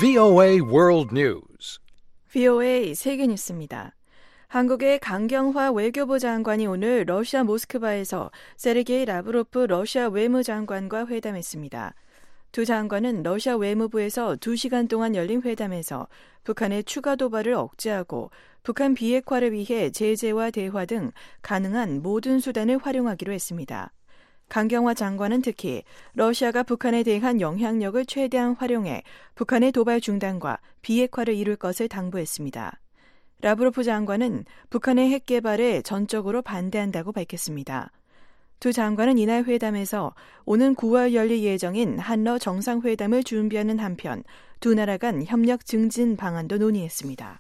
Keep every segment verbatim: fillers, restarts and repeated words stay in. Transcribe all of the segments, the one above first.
브이오에이 World News. 브이오에이 세계 뉴스입니다. 한국의 강경화 외교부 장관이 오늘 러시아 모스크바에서 세르게이 라브로프 러시아 외무장관과 회담했습니다. 두 장관은 러시아 외무부에서 두 시간 동안 열린 회담에서 북한의 추가 도발을 억제하고 북한 비핵화를 위해 제재와 대화 등 가능한 모든 수단을 활용하기로 했습니다. 강경화 장관은 특히 러시아가 북한에 대한 영향력을 최대한 활용해 북한의 도발 중단과 비핵화를 이룰 것을 당부했습니다. 라브로프 장관은 북한의 핵 개발에 전적으로 반대한다고 밝혔습니다. 두 장관은 이날 회담에서 오는 구월 열릴 예정인 한러 정상회담을 준비하는 한편 두 나라 간 협력 증진 방안도 논의했습니다.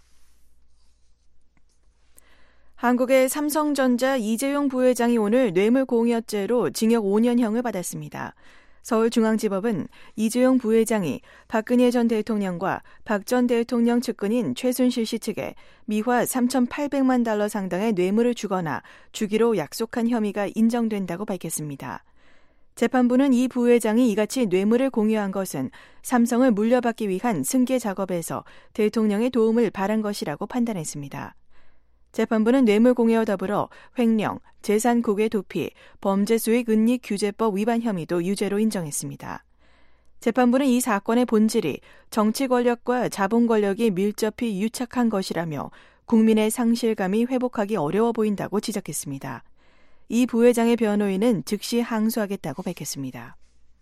한국의 삼성전자 이재용 부회장이 오늘 뇌물공여죄로 징역 오 년형을 받았습니다. 서울중앙지법은 이재용 부회장이 박근혜 전 대통령과 박 전 대통령 측근인 최순실 씨 측에 미화 삼천팔백만 달러 상당의 뇌물을 주거나 주기로 약속한 혐의가 인정된다고 밝혔습니다. 재판부는 이 부회장이 이같이 뇌물을 공유한 것은 삼성을 물려받기 위한 승계 작업에서 대통령의 도움을 바란 것이라고 판단했습니다. 재판부는 뇌물공여와 더불어 횡령, 재산 공개 도피, 범죄수익은닉규제법 위반 혐의도 유죄로 인정했습니다. 재판부는 이 사건의 본질이 정치 권력과 자본 권력이 밀접히 유착한 것이라며 국민의 상실감이 회복하기 어려워 보인다고 지적했습니다. 이 부회장의 변호인은 즉시 항소하겠다고 밝혔습니다.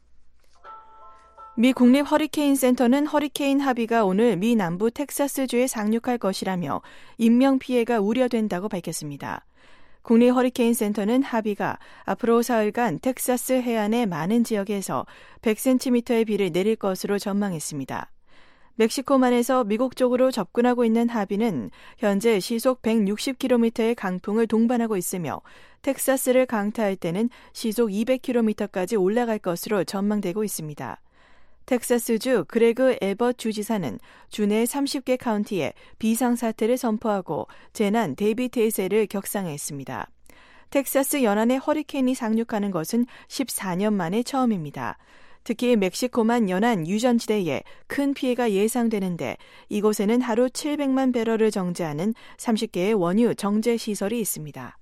미 국립 허리케인 센터는 허리케인 하비가 오늘 미 남부 텍사스주에 상륙할 것이라며 인명피해가 우려된다고 밝혔습니다. 국립 허리케인 센터는 하비가 앞으로 사흘간 텍사스 해안의 많은 지역에서 백 센티미터의 비를 내릴 것으로 전망했습니다. 멕시코만에서 미국 쪽으로 접근하고 있는 하비는 현재 시속 백육십 킬로미터의 강풍을 동반하고 있으며 텍사스를 강타할 때는 시속 이백 킬로미터까지 올라갈 것으로 전망되고 있습니다. 텍사스주 그레그 에벗 주지사는 주내 서른 개 카운티에 비상사태를 선포하고 재난 대비 태세를 격상했습니다. 텍사스 연안에 허리케인이 상륙하는 것은 십사 년 만에 처음입니다. 특히 멕시코만 연안 유전지대에 큰 피해가 예상되는데 이곳에는 하루 칠백만 배럴을 정제하는 서른 개의 원유 정제 시설이 있습니다.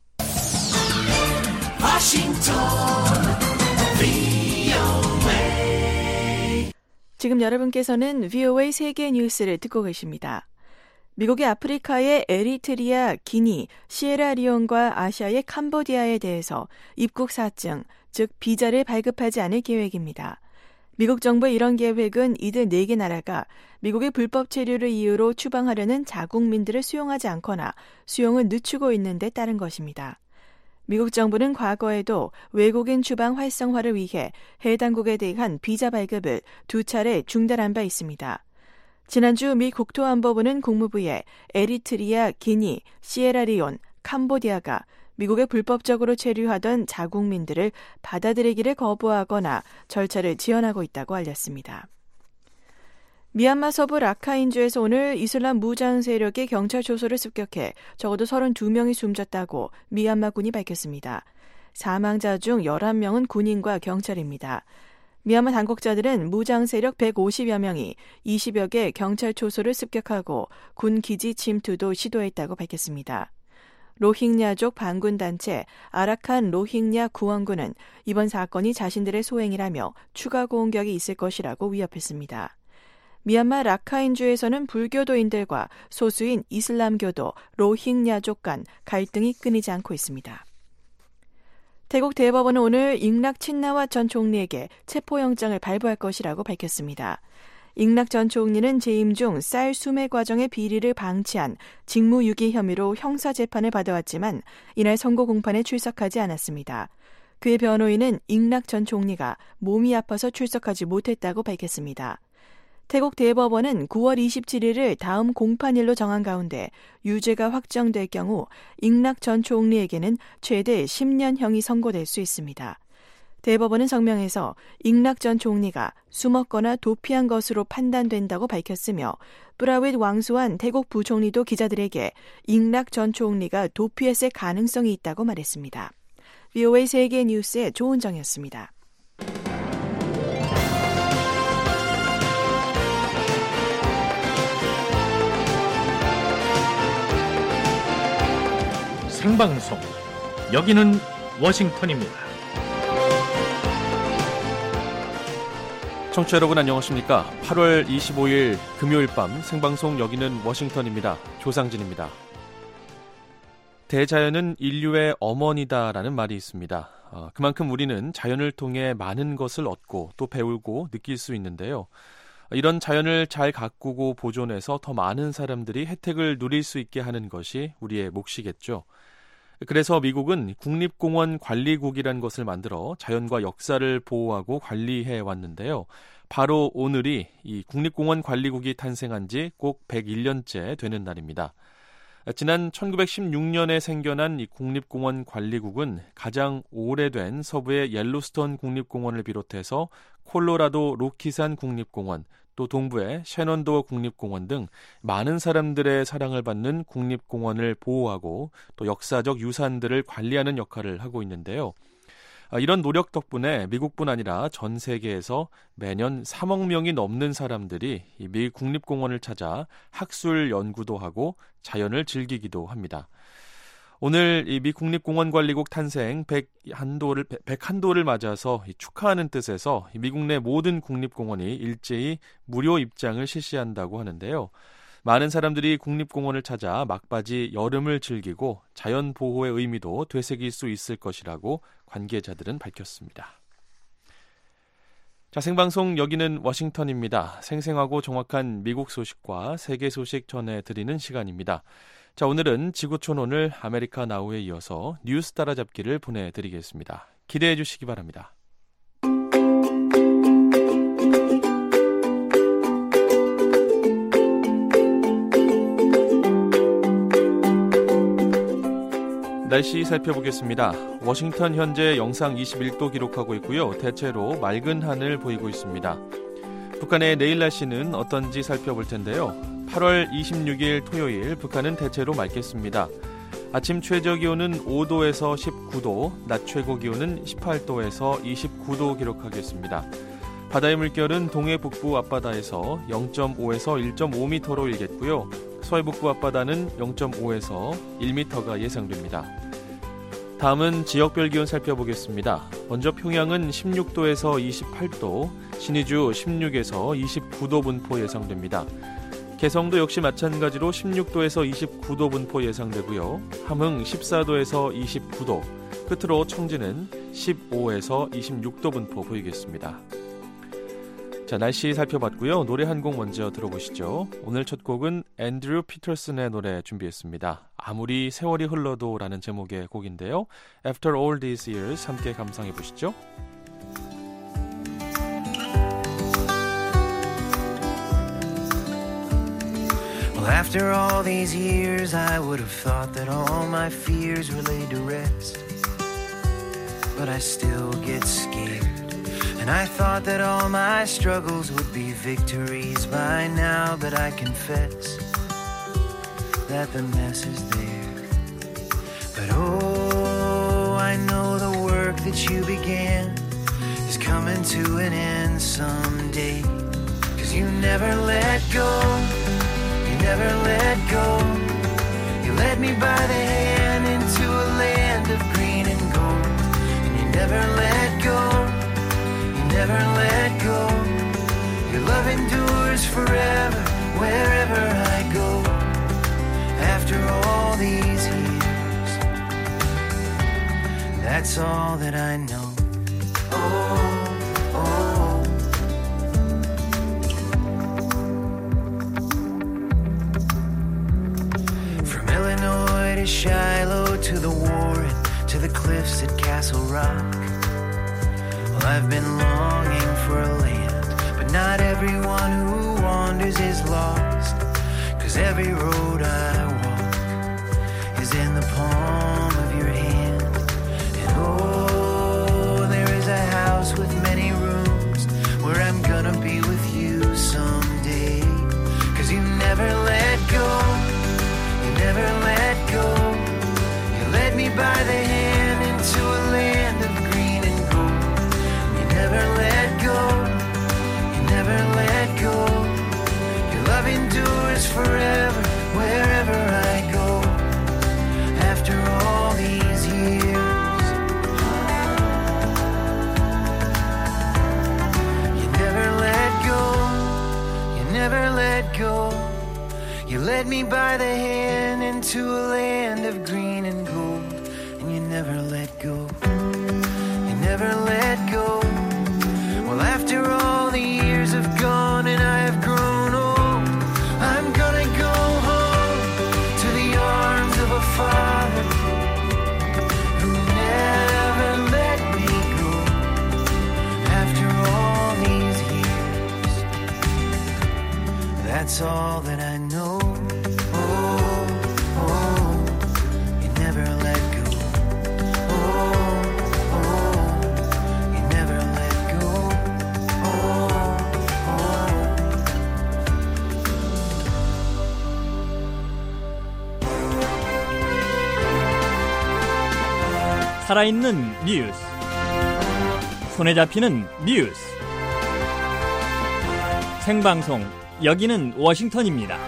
워싱턴 브이오에이 지금 여러분께서는 브이오에이 세계 뉴스를 듣고 계십니다. 미국이 아프리카의 에리트리아, 기니, 시에라리온과 아시아의 캄보디아에 대해서 입국 사증, 즉 비자를 발급하지 않을 계획입니다. 미국 정부의 이런 계획은 이들 네 개 나라가 미국의 불법 체류를 이유로 추방하려는 자국민들을 수용하지 않거나 수용을 늦추고 있는 데 따른 것입니다. 미국 정부는 과거에도 외국인 추방 활성화를 위해 해당국에 대한 비자 발급을 두 차례 중단한 바 있습니다. 지난주 미 국토안보부는 국무부에 에리트리아, 기니, 시에라리온, 캄보디아가 미국에 불법적으로 체류하던 자국민들을 받아들이기를 거부하거나 절차를 지연하고 있다고 알렸습니다. 미얀마 서부 라카인주에서 오늘 이슬람 무장 세력이 경찰 초소를 습격해 적어도 서른두 명이 숨졌다고 미얀마군이 밝혔습니다. 사망자 중 열한 명은 군인과 경찰입니다. 미얀마 당국자들은 무장 세력 백오십여 명이 이십여 개 경찰 초소를 습격하고 군 기지 침투도 시도했다고 밝혔습니다. 로힝야족 반군단체 아라칸 로힝야 구원군은 이번 사건이 자신들의 소행이라며 추가 공격이 있을 것이라고 위협했습니다. 미얀마 라카인주에서는 불교도인들과 소수인 이슬람교도 로힝야족 간 갈등이 끊이지 않고 있습니다. 태국 대법원은 오늘 잉락 친나와 전 총리에게 체포영장을 발부할 것이라고 밝혔습니다. 잉락 전 총리는 재임 중 쌀 수매 과정의 비리를 방치한 직무유기 혐의로 형사재판을 받아왔지만 이날 선고 공판에 출석하지 않았습니다. 그의 변호인은 잉락 전 총리가 몸이 아파서 출석하지 못했다고 밝혔습니다. 태국 대법원은 구월 이십칠일을 다음 공판일로 정한 가운데 유죄가 확정될 경우 잉락 전 총리에게는 최대 십 년형이 선고될 수 있습니다. 대법원은 성명에서 잉락 전 총리가 숨었거나 도피한 것으로 판단된다고 밝혔으며 뿌라윗 왕수안 태국 부총리도 기자들에게 잉락 전 총리가 도피했을 가능성이 있다고 말했습니다. 브이오에이 세계 뉴스의 조은정이었습니다. 생방송. 여기는 워싱턴입니다. 청취자 여러분 안녕하십니까? 팔월 이십오일 금요일 밤 생방송 여기는 워싱턴입니다. 조상진입니다. 대자연은 인류의 어머니다라는 말이 있습니다. 어, 그만큼 우리는 자연을 통해 많은 것을 얻고 또 배우고 느낄 수 있는데요. 이런 자연을 잘 가꾸고 보존해서 더 많은 사람들이 혜택을 누릴 수 있게 하는 것이 우리의 몫이겠죠. 그래서 미국은 국립공원 관리국이라는 것을 만들어 자연과 역사를 보호하고 관리해 왔는데요. 바로 오늘이 이 국립공원 관리국이 탄생한 지 꼭 백일년째 되는 날입니다. 지난 천구백십육년에 생겨난 이 국립공원 관리국은 가장 오래된 서부의 옐로스톤 국립공원을 비롯해서 콜로라도 로키산 국립공원, 또 동부의 셰넌도어 국립공원 등 많은 사람들의 사랑을 받는 국립공원을 보호하고 또 역사적 유산들을 관리하는 역할을 하고 있는데요. 이런 노력 덕분에 미국뿐 아니라 전 세계에서 매년 삼억 명이 넘는 사람들이 이 미 국립공원을 찾아 학술 연구도 하고 자연을 즐기기도 합니다. 오늘 이 미 국립공원관리국 탄생 백일도를, 백일도를 맞아서 축하하는 뜻에서 미국 내 모든 국립공원이 일제히 무료 입장을 실시한다고 하는데요. 많은 사람들이 국립공원을 찾아 막바지 여름을 즐기고 자연 보호의 의미도 되새길 수 있을 것이라고 관계자들은 밝혔습니다. 자, 생방송 여기는 워싱턴입니다. 생생하고 정확한 미국 소식과 세계 소식 전해드리는 시간입니다. 자, 오늘은 지구촌 오늘 아메리카 나우에 이어서 뉴스 따라잡기를 보내드리겠습니다. 기대해 주시기 바랍니다. 날씨 살펴보겠습니다. 워싱턴 현재 영상 이십일도 기록하고 있고요. 대체로 맑은 하늘 보이고 있습니다. 북한의 내일 날씨는 어떤지 살펴볼 텐데요. 팔월 이십육일 토요일 북한은 대체로 맑겠습니다. 아침 최저 기온은 오도에서 십구도, 낮 최고 기온은 십팔도에서 이십구도 기록하겠습니다. 바다의 물결은 동해 북부 앞바다에서 영점오에서 일점오미터로 일겠고요. 서해 북부 앞바다는 영점오에서 일미터가 예상됩니다. 다음은 지역별 기온 살펴보겠습니다. 먼저 평양은 십육도에서 이십팔도, 신의주 십육에서 이십구도 분포 예상됩니다. 개성도 역시 마찬가지로 십육도에서 이십구도 분포 예상되고요. 함흥 십사도에서 이십구도, 끝으로 청진은 십오에서 이십육도 분포 보이겠습니다. 자, 날씨 살펴봤고요. 노래 한 곡 먼저 들어보시죠. 오늘 첫 곡은 앤드류 피터슨의 노래 준비했습니다. 아무리 세월이 흘러도 라는 제목의 곡인데요. After all these years 함께 감상해 보시죠. Well, after all these years I would have thought that all my fears were laid to rest. But I still get scared. And I thought that all my struggles would be victories by now, but I confess that the mess is there. But oh, I know the work that you began is coming to an end someday. 'Cause you never let go, you never let go. You led me by the hand into a land of green and gold. And you never let go, never let go. Your love endures forever, wherever I go. After all these years, that's all that I know. Oh, oh. From Illinois to Shiloh to the Warren to the cliffs at Castle Rock, I've been longing for a land, but not everyone who wanders is lost. 'Cause every road I walk is in the palm of your hand. And oh, there is a house with many rooms where I'm gonna be with you someday. 'Cause you never let go, you never let go. You led me by the hand into a land of green and never let go, you never let go. Your love endures forever, wherever I go. After all led me by the hand into a land of green and gold, and you never let go, you never let go. Well, after all the years have gone and I have grown old, I'm gonna go home to the arms of a father who never let me go. After all these years, that's all that I know. Oh, oh, you never let go. Oh, oh, you never let go. Oh, oh. 살아있는 뉴스, 손에 잡히는 뉴스, 생방송, 여기는 워싱턴입니다.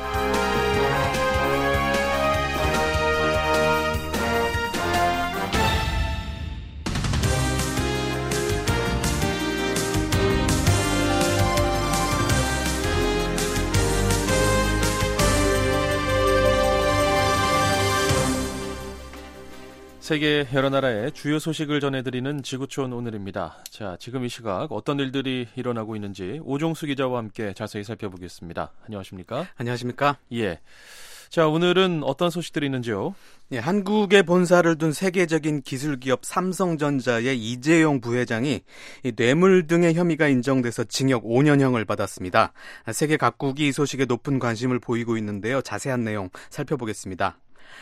세계 여러 나라의 주요 소식을 전해드리는 지구촌 오늘입니다. 자, 지금 이 시각 어떤 일들이 일어나고 있는지 오종수 기자와 함께 자세히 살펴보겠습니다. 안녕하십니까? 안녕하십니까? 예. 자, 오늘은 어떤 소식들이 있는지요? 예, 한국에 본사를 둔 세계적인 기술기업 삼성전자의 이재용 부회장이 이 뇌물 등의 혐의가 인정돼서 징역 오 년형을 받았습니다. 세계 각국이 이 소식에 높은 관심을 보이고 있는데요. 자세한 내용 살펴보겠습니다.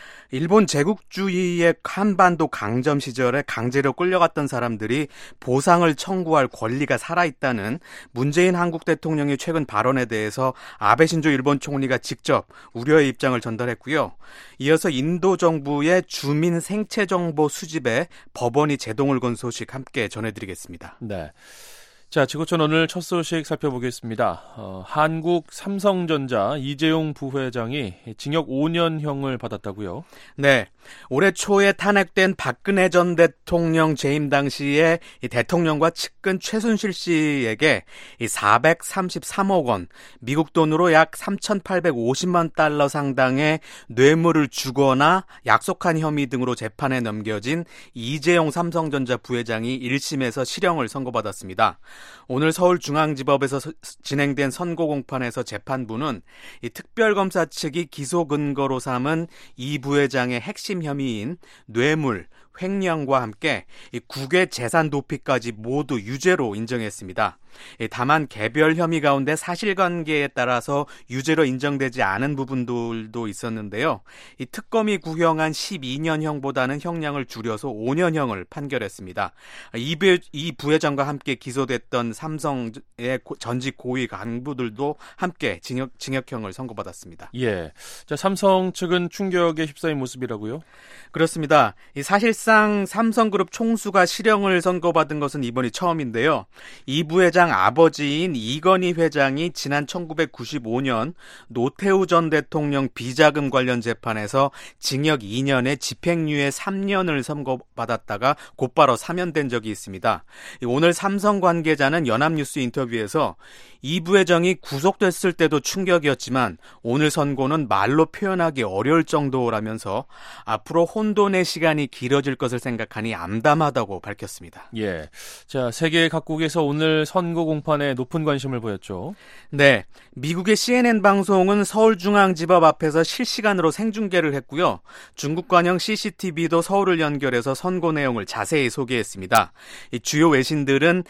일본 제국주의의 한반도 강점 시절에 강제로 끌려갔던 사람들이 보상을 청구할 권리가 살아있다는 문재인 한국 대통령의 최근 발언에 대해서 아베 신조 일본 총리가 직접 우려의 입장을 전달했고요. 이어서 인도 정부의 주민 생체 정보 수집에 법원이 제동을 건 소식 함께 전해드리겠습니다. 네. 자, 지구촌 오늘 첫 소식 살펴보겠습니다. 어, 한국 삼성전자 이재용 부회장이 징역 오 년형을 받았다고요? 네. 올해 초에 탄핵된 박근혜 전 대통령 재임 당시에 이 대통령과 측근 최순실 씨에게 이 사백삼십삼억 원, 미국 돈으로 약 삼천팔백오십만 달러 상당의 뇌물을 주거나 약속한 혐의 등으로 재판에 넘겨진 이재용 삼성전자 부회장이 일 심에서 실형을 선고받았습니다. 오늘 서울중앙지법에서 서, 진행된 선고 공판에서 재판부는 이 특별검사 측이 기소 근거로 삼은 이 부회장의 핵심 혐의인 뇌물, 횡령과 함께 이 국외 재산 도피까지 모두 유죄로 인정했습니다. 다만 개별 혐의 가운데 사실관계에 따라서 유죄로 인정되지 않은 부분들도 있었는데요. 이 특검이 구형한 십이 년형보다는 형량을 줄여서 오 년형을 판결했습니다. 이, 부, 이 부회장과 함께 기소됐던 삼성의 전직 고위 간부들도 함께 징역, 징역형을 선고받았습니다. 예, 자, 삼성 측은 충격에 휩싸인 모습이라고요? 그렇습니다. 이 사실상 삼성그룹 총수가 실형을 선고받은 것은 이번이 처음인데요. 이 부회장 아버지인 이건희 회장이 지난 천구백구십오 년 노태우 전 대통령 비자금 관련 재판에서 징역 이 년에 집행유예 삼 년을 선고받았다가 곧바로 사면된 적이 있습니다. 오늘 삼성 관계자는 연합뉴스 인터뷰에서 이 부회장이 구속됐을 때도 충격이었지만 오늘 선고는 말로 표현하기 어려울 정도라면서 앞으로 혼돈의 시간이 길어질 것을 생각하니 암담하다고 밝혔습니다. 예, 자, 세계 각국에서 오늘 선고 공판에 높은 관심을 보였죠. 네, 미국의 씨엔엔 방송은 서울중앙지법 앞에서 실시간으로 생중계를 했고요. 중국 관영 씨씨티비도 서울을 연결해서 선고 내용을 자세히 소개했습니다. 이 주요 외신들은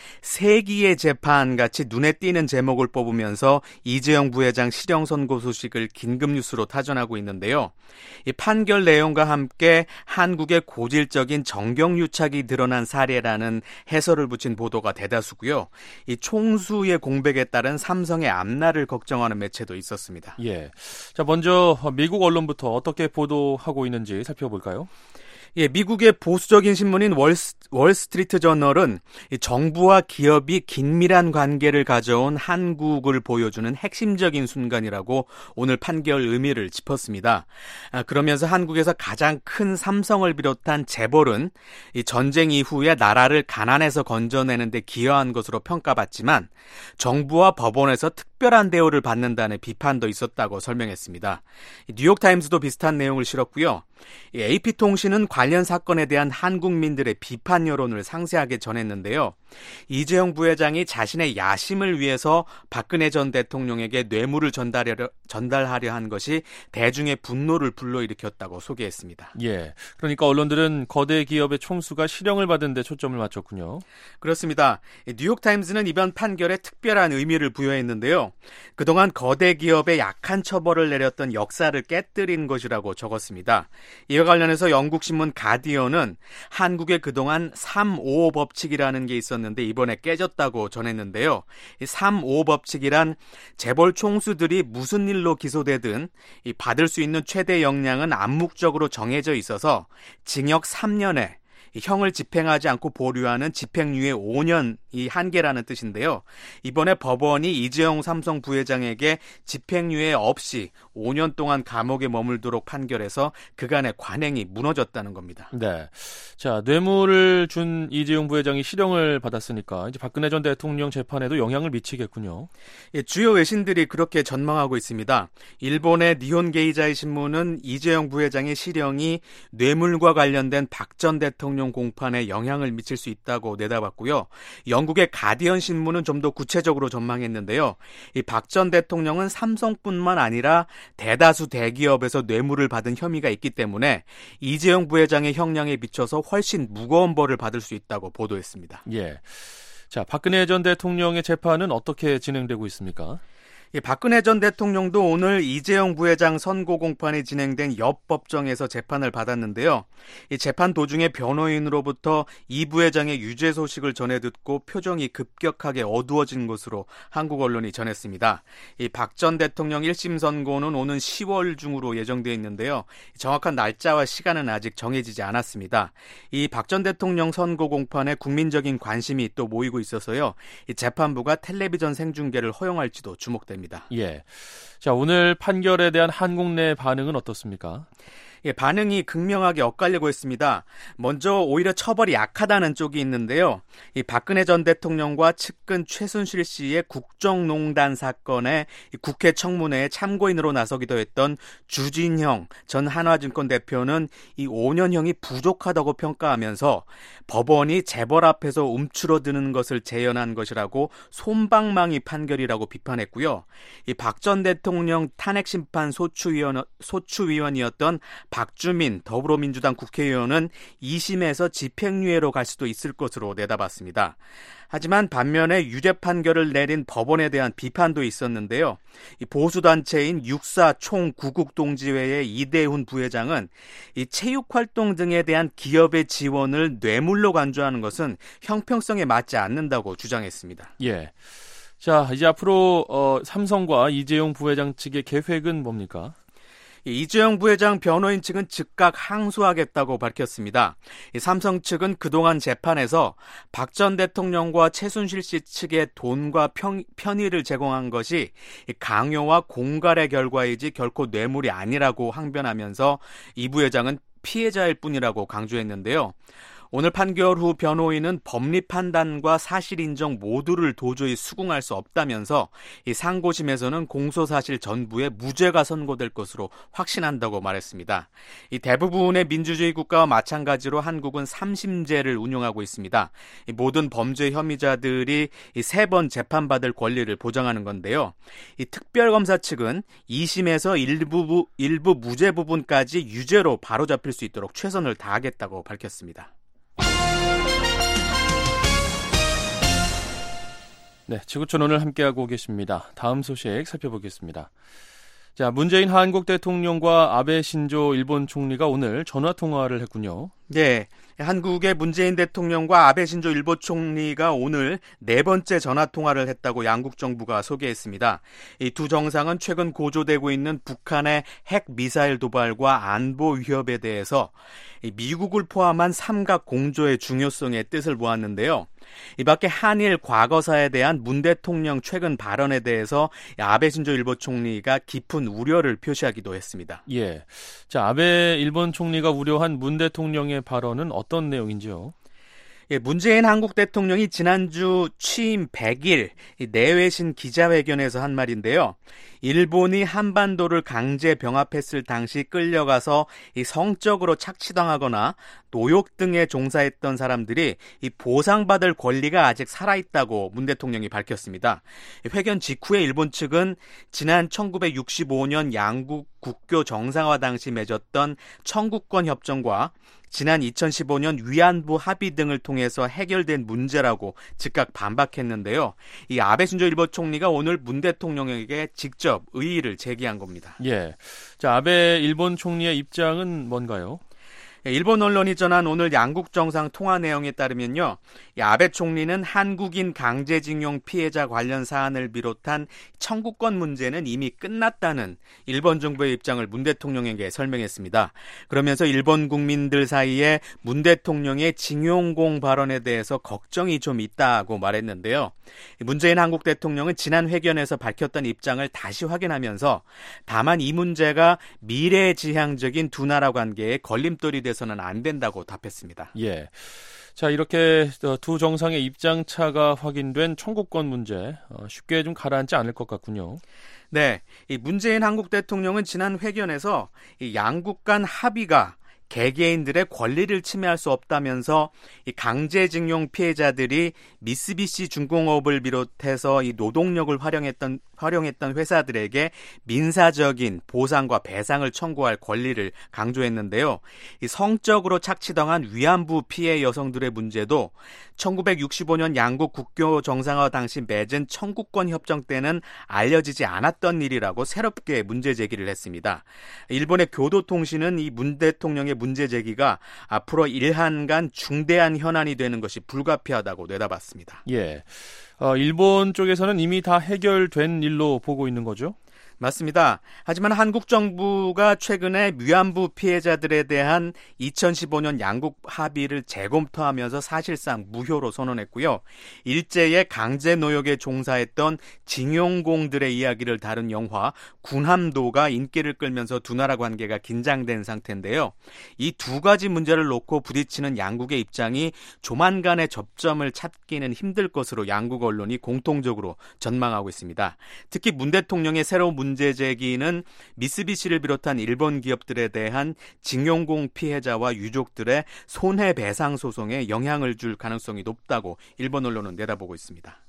세기의 재판같이 눈에 띄는 제목을 뽑으면서 이재용 부회장 실형 선고 소식을 긴급 뉴스로 타전하고 있는데요. 이 판결 내용과 함께 한국의 고질적인 정경유착이 드러난 사례라는 해설을 붙인 보도가 대다수고요. 이 총수의 공백에 따른 삼성의 앞날을 걱정하는 매체도 있었습니다. 예, 자, 먼저 미국 언론부터 어떻게 보도하고 있는지 살펴볼까요? 예, 미국의 보수적인 신문인 월스, 월스트리트 저널은 정부와 기업이 긴밀한 관계를 가져온 한국을 보여주는 핵심적인 순간이라고 오늘 판결 의미를 짚었습니다. 아, 그러면서 한국에서 가장 큰 삼성을 비롯한 재벌은 이 전쟁 이후에 나라를 가난에서 건져내는 데 기여한 것으로 평가받지만 정부와 법원에서 특별한 대우를 받는다는 비판도 있었다고 설명했습니다. 뉴욕타임스도 비슷한 내용을 실었고요. 에이피통신은 관련 사건에 대한 한국민들의 비판 여론을 상세하게 전했는데요. 이재용 부회장이 자신의 야심을 위해서 박근혜 전 대통령에게 뇌물을 전달하려, 전달하려 한 것이 대중의 분노를 불러일으켰다고 소개했습니다. 예, 그러니까 언론들은 거대 기업의 총수가 실형을 받은 데 초점을 맞췄군요. 그렇습니다. 뉴욕타임스는 이번 판결에 특별한 의미를 부여했는데요. 그동안 거대 기업에 약한 처벌을 내렸던 역사를 깨뜨린 것이라고 적었습니다. 이와 관련해서 영국 신문 가디언은 한국에 그동안 삼 오오 법칙이라는 게 있었는데 이번에 깨졌다고 전했는데요. 이 삼 오오 법칙이란 재벌 총수들이 무슨 일로 기소되든 이 받을 수 있는 최대 형량은 암묵적으로 정해져 있어서 징역 삼 년에 형을 집행하지 않고 보류하는 집행유예 오 년이 한계라는 뜻인데요. 이번에 법원이 이재용 삼성 부회장에게 집행유예 없이 오 년 동안 감옥에 머물도록 판결해서 그간의 관행이 무너졌다는 겁니다. 네, 자 뇌물을 준 이재용 부회장이 실형을 받았으니까 이제 박근혜 전 대통령 재판에도 영향을 미치겠군요. 예, 주요 외신들이 그렇게 전망하고 있습니다. 일본의 니혼 게이자이 신문은 이재용 부회장의 실형이 뇌물과 관련된 박 전 대통령 공판에 영향을 미칠 수 있다고 내다봤고요. 영국의 가디언 신문은 좀 더 구체적으로 전망했는데요. 이 박 전 대통령은 삼성뿐만 아니라 대다수 대기업에서 뇌물을 받은 혐의가 있기 때문에 이재용 부회장의 형량에 비춰서 훨씬 무거운 벌을 받을 수 있다고 보도했습니다. 예, 자 박근혜 전 대통령의 재판은 어떻게 진행되고 있습니까? 예, 박근혜 전 대통령도 오늘 이재용 부회장 선고 공판이 진행된 옆 법정에서 재판을 받았는데요. 이 재판 도중에 변호인으로부터 이 부회장의 유죄 소식을 전해 듣고 표정이 급격하게 어두워진 것으로 한국 언론이 전했습니다. 이 박 전 대통령 일 심 선고는 오는 시월 중으로 예정되어 있는데요. 정확한 날짜와 시간은 아직 정해지지 않았습니다. 이 박 전 대통령 선고 공판에 국민적인 관심이 또 모이고 있어서요. 이 재판부가 텔레비전 생중계를 허용할지도 주목됩니다. 예, 자 오늘 판결에 대한 한국 내 반응은 어떻습니까? 예, 반응이 극명하게 엇갈리고 있습니다. 먼저 오히려 처벌이 약하다는 쪽이 있는데요. 이 박근혜 전 대통령과 측근 최순실 씨의 국정농단 사건에 국회 청문회에 참고인으로 나서기도 했던 주진형 전 한화증권 대표는 이 오 년형이 부족하다고 평가하면서 법원이 재벌 앞에서 움츠러드는 것을 재현한 것이라고 솜방망이 판결이라고 비판했고요. 이 박 전 대통령 탄핵심판 소추위원, 소추위원이었던 박주민 더불어민주당 국회의원은 이 심에서 집행유예로 갈 수도 있을 것으로 내다봤습니다. 하지만 반면에 유죄 판결을 내린 법원에 대한 비판도 있었는데요. 이 보수단체인 육사 총구국동지회의 이대훈 부회장은 이 체육활동 등에 대한 기업의 지원을 뇌물로 간주하는 것은 형평성에 맞지 않는다고 주장했습니다. 예. 자, 이제 앞으로 어, 삼성과 이재용 부회장 측의 계획은 뭡니까? 이재용 부회장 변호인 측은 즉각 항소하겠다고 밝혔습니다. 삼성 측은 그동안 재판에서 박 전 대통령과 최순실 씨 측의 돈과 편, 편의를 제공한 것이 강요와 공갈의 결과이지 결코 뇌물이 아니라고 항변하면서 이 부회장은 피해자일 뿐이라고 강조했는데요. 오늘 판결 후 변호인은 법리 판단과 사실 인정 모두를 도저히 수긍할 수 없다면서 이 상고심에서는 공소사실 전부에 무죄가 선고될 것으로 확신한다고 말했습니다. 이 대부분의 민주주의 국가와 마찬가지로 한국은 삼심제를 운용하고 있습니다. 이 모든 범죄 혐의자들이 세 번 재판받을 권리를 보장하는 건데요. 이 특별검사 측은 이 심에서 일부, 일부 무죄 부분까지 유죄로 바로잡힐 수 있도록 최선을 다하겠다고 밝혔습니다. 네, 지구촌 오늘 함께하고 계십니다. 다음 소식 살펴보겠습니다. 자, 문재인 한국 대통령과 아베 신조 일본 총리가 오늘 전화 통화를 했군요. 네, 한국의 문재인 대통령과 아베 신조 일본 총리가 오늘 네 번째 전화 통화를 했다고 양국 정부가 소개했습니다. 이 두 정상은 최근 고조되고 있는 북한의 핵 미사일 도발과 안보 위협에 대해서 미국을 포함한 삼각 공조의 중요성의 뜻을 모았는데요. 이 밖에 한일 과거사에 대한 문 대통령 최근 발언에 대해서 아베 신조 일본 총리가 깊은 우려를 표시하기도 했습니다. 예. 자, 아베 일본 총리가 우려한 문 대통령의 발언은 어떤 내용인지요? 예, 문재인 한국 대통령이 지난주 취임 백 일 내외신 기자회견에서 한 말인데요. 일본이 한반도를 강제 병합했을 당시 끌려가서 이 성적으로 착취당하거나 노역 등에 종사했던 사람들이 이 보상받을 권리가 아직 살아있다고 문 대통령이 밝혔습니다. 회견 직후에 일본 측은 지난 천구백육십오 년 양국 국교 정상화 당시 맺었던 청구권 협정과 지난 이천십오 년 위안부 합의 등을 통해서 해결된 문제라고 즉각 반박했는데요. 이 아베 신조 일본 총리가 오늘 문 대통령에게 직접 의의를 제기한 겁니다. 예. 자, 아베 일본 총리의 입장은 뭔가요? 일본 언론이 전한 오늘 양국 정상 통화 내용에 따르면요. 이 아베 총리는 한국인 강제징용 피해자 관련 사안을 비롯한 청구권 문제는 이미 끝났다는 일본 정부의 입장을 문 대통령에게 설명했습니다. 그러면서 일본 국민들 사이에 문 대통령의 징용공 발언에 대해서 걱정이 좀 있다고 말했는데요. 문재인 한국 대통령은 지난 회견에서 밝혔던 입장을 다시 확인하면서 다만 이 문제가 미래지향적인 두 나라 관계에 걸림돌이 돼서는 안 된다고 답했습니다. 예. 자, 이렇게 두 정상의 입장 차가 확인된 청구권 문제 쉽게 좀 가라앉지 않을 것 같군요. 네, 이 문재인 한국 대통령은 지난 회견에서 이 양국 간 합의가 개개인들의 권리를 침해할 수 없다면서 이 강제징용 피해자들이 미쓰비시 중공업을 비롯해서 이 노동력을 활용했던 활용했던 회사들에게 민사적인 보상과 배상을 청구할 권리를 강조했는데요. 이 성적으로 착취당한 위안부 피해 여성들의 문제도 천구백육십오 년 양국 국교 정상화 당시 맺은 청구권 협정 때는 알려지지 않았던 일이라고 새롭게 문제 제기를 했습니다. 일본의 교도통신은 이 문 대통령의 문제 제기가 앞으로 일한 간 중대한 현안이 되는 것이 불가피하다고 내다봤습니다. 예. 어, 일본 쪽에서는 이미 다 해결된 일로 보고 있는 거죠? 맞습니다. 하지만 한국 정부가 최근에 위안부 피해자들에 대한 이천십오 년 양국 합의를 재검토하면서 사실상 무효로 선언했고요. 일제의 강제 노역에 종사했던 징용공들의 이야기를 다룬 영화 군함도가 인기를 끌면서 두 나라 관계가 긴장된 상태인데요. 이 두 가지 문제를 놓고 부딪히는 양국의 입장이 조만간의 접점을 찾기는 힘들 것으로 양국 언론이 공통적으로 전망하고 있습니다. 특히 문 대통령의 새로운 문 문제 제기는 미쓰비시를 비롯한 일본 기업들에 대한 징용공 피해자와 유족들의 손해배상 소송에 영향을 줄 가능성이 높다고 일본 언론은 내다보고 있습니다.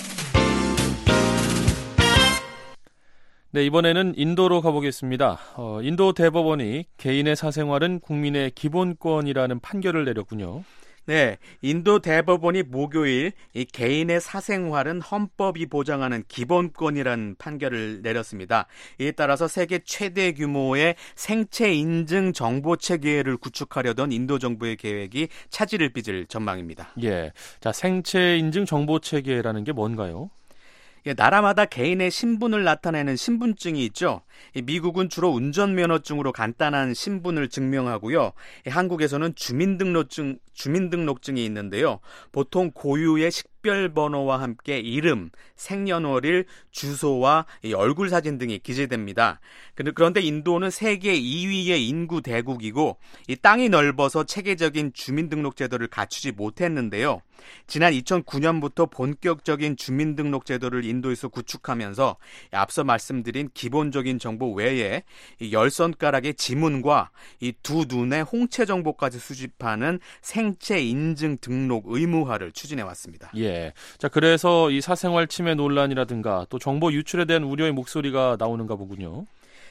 네, 이번에는 인도로 가보겠습니다. 어, 인도 대법원이 개인의 사생활은 국민의 기본권이라는 판결을 내렸군요. 네, 인도 대법원이 목요일 이 개인의 사생활은 헌법이 보장하는 기본권이라는 판결을 내렸습니다. 이에 따라서 세계 최대 규모의 생체 인증 정보 체계를 구축하려던 인도 정부의 계획이 차질을 빚을 전망입니다. 예, 자, 생체 인증 정보 체계라는 게 뭔가요? 나라마다 개인의 신분을 나타내는 신분증이 있죠. 미국은 주로 운전면허증으로 간단한 신분을 증명하고요. 한국에서는 주민등록증, 주민등록증이 있는데요. 보통 고유의 식별번호와 함께 이름, 생년월일, 주소와 얼굴 사진 등이 기재됩니다. 그런데 인도는 세계 이 위의 인구 대국이고 이 땅이 넓어서 체계적인 주민등록 제도를 갖추지 못했는데요. 지난 이천구 년부터 본격적인 주민등록 제도를 인도에서 구축하면서 앞서 말씀드린 기본적인 정보 외에 이 열 손가락의 지문과 이 두 눈의 홍채 정보까지 수집하는 생체 인증 등록 의무화를 추진해 왔습니다. 예. 자, 그래서 이 사생활 침해 논란이라든가 또 정보 유출에 대한 우려의 목소리가 나오는가 보군요.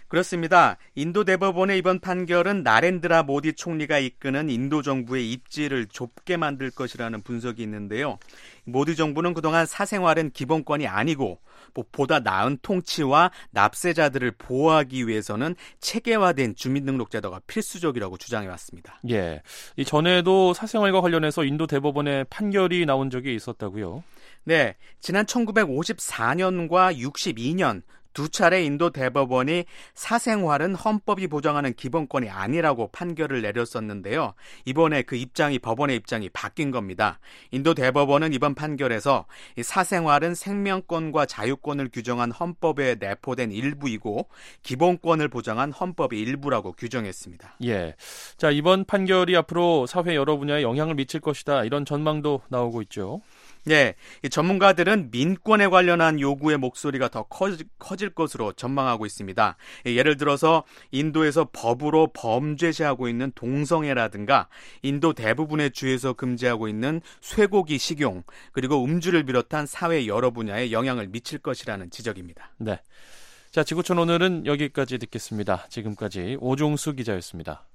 그렇습니다. 인도 대법원의 이번 판결은 나렌드라 모디 총리가 이끄는 인도 정부의 입지를 좁게 만들 것이라는 분석이 있는데요. 모디 정부는 그동안 사생활은 기본권이 아니고 보다 나은 통치와 납세자들을 보호하기 위해서는 체계화된 주민등록제도가 필수적이라고 주장해왔습니다. 예, 이 전에도 사생활과 관련해서 인도 대법원의 판결이 나온 적이 있었다고요? 네, 지난 천구백오십사 년과 육십이 년 두 차례 인도 대법원이 사생활은 헌법이 보장하는 기본권이 아니라고 판결을 내렸었는데요. 이번에 그 입장이 법원의 입장이 바뀐 겁니다. 인도 대법원은 이번 판결에서 사생활은 생명권과 자유권을 규정한 헌법에 내포된 일부이고 기본권을 보장한 헌법의 일부라고 규정했습니다. 예, 자 이번 판결이 앞으로 사회 여러 분야에 영향을 미칠 것이다 이런 전망도 나오고 있죠. 네, 이 전문가들은 민권에 관련한 요구의 목소리가 더 커지, 커질 것으로 전망하고 있습니다. 예를 들어서 인도에서 법으로 범죄시하고 있는 동성애라든가 인도 대부분의 주에서 금지하고 있는 쇠고기 식용 그리고 음주를 비롯한 사회 여러 분야에 영향을 미칠 것이라는 지적입니다. 네, 자 지구촌 오늘은 여기까지 듣겠습니다. 지금까지 오종수 기자였습니다.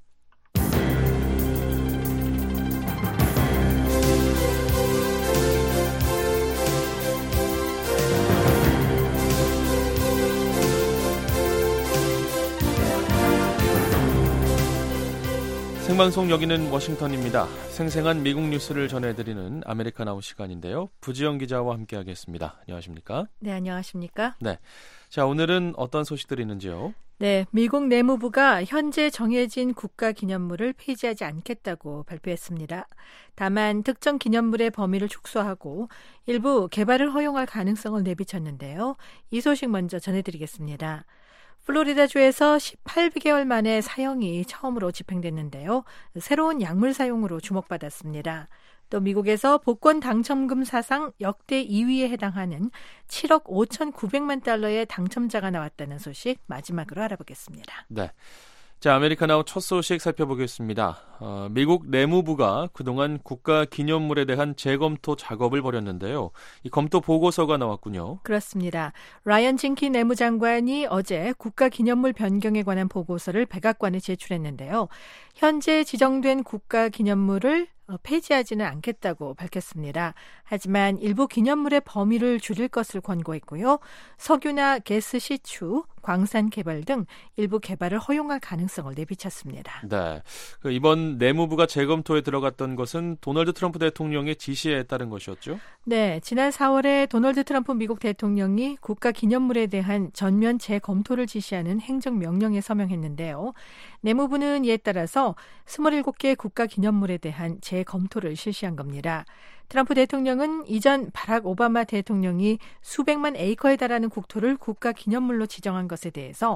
생방송 여기는 워싱턴입니다. 생생한 미국 뉴스를 전해드리는 아메리카나우 시간인데요. 부지영 기자와 함께하겠습니다. 안녕하십니까? 네, 안녕하십니까? 네, 자 오늘은 어떤 소식들이 있는지요? 네, 미국 내무부가 현재 정해진 국가 기념물을 폐지하지 않겠다고 발표했습니다. 다만 특정 기념물의 범위를 축소하고 일부 개발을 허용할 가능성을 내비쳤는데요. 이 소식 먼저 전해드리겠습니다. 플로리다주에서 십팔 개월 만에 사형이 처음으로 집행됐는데요. 새로운 약물 사용으로 주목받았습니다. 또 미국에서 복권 당첨금 사상 역대 이 위에 해당하는 칠억 오천구백만 달러의 당첨자가 나왔다는 소식 마지막으로 알아보겠습니다. 네, 자 아메리카나우 첫 소식 살펴보겠습니다. 어, 미국 내무부가 그동안 국가 기념물에 대한 재검토 작업을 벌였는데요. 이 검토 보고서가 나왔군요. 그렇습니다. 라이언 징키 내무장관이 어제 국가 기념물 변경에 관한 보고서를 백악관에 제출했는데요. 현재 지정된 국가 기념물을 폐지하지는 않겠다고 밝혔습니다. 하지만 일부 기념물의 범위를 줄일 것을 권고했고요. 석유나 가스 시추, 광산 개발 등 일부 개발을 허용할 가능성을 내비쳤습니다. 네, 그 이번 내무부가 재검토에 들어갔던 것은 도널드 트럼프 대통령의 지시에 따른 것이었죠? 네, 지난 사월에 도널드 트럼프 미국 대통령이 국가 기념물에 대한 전면 재검토를 지시하는 행정명령에 서명했는데요. 내무부는 이에 따라서 스물일곱 개 국가 기념물에 대한 재검토를 실시한 겁니다. 트럼프 대통령은 이전 바락 오바마 대통령이 수백만 에이커에 달하는 국토를 국가 기념물로 지정한 것에 대해서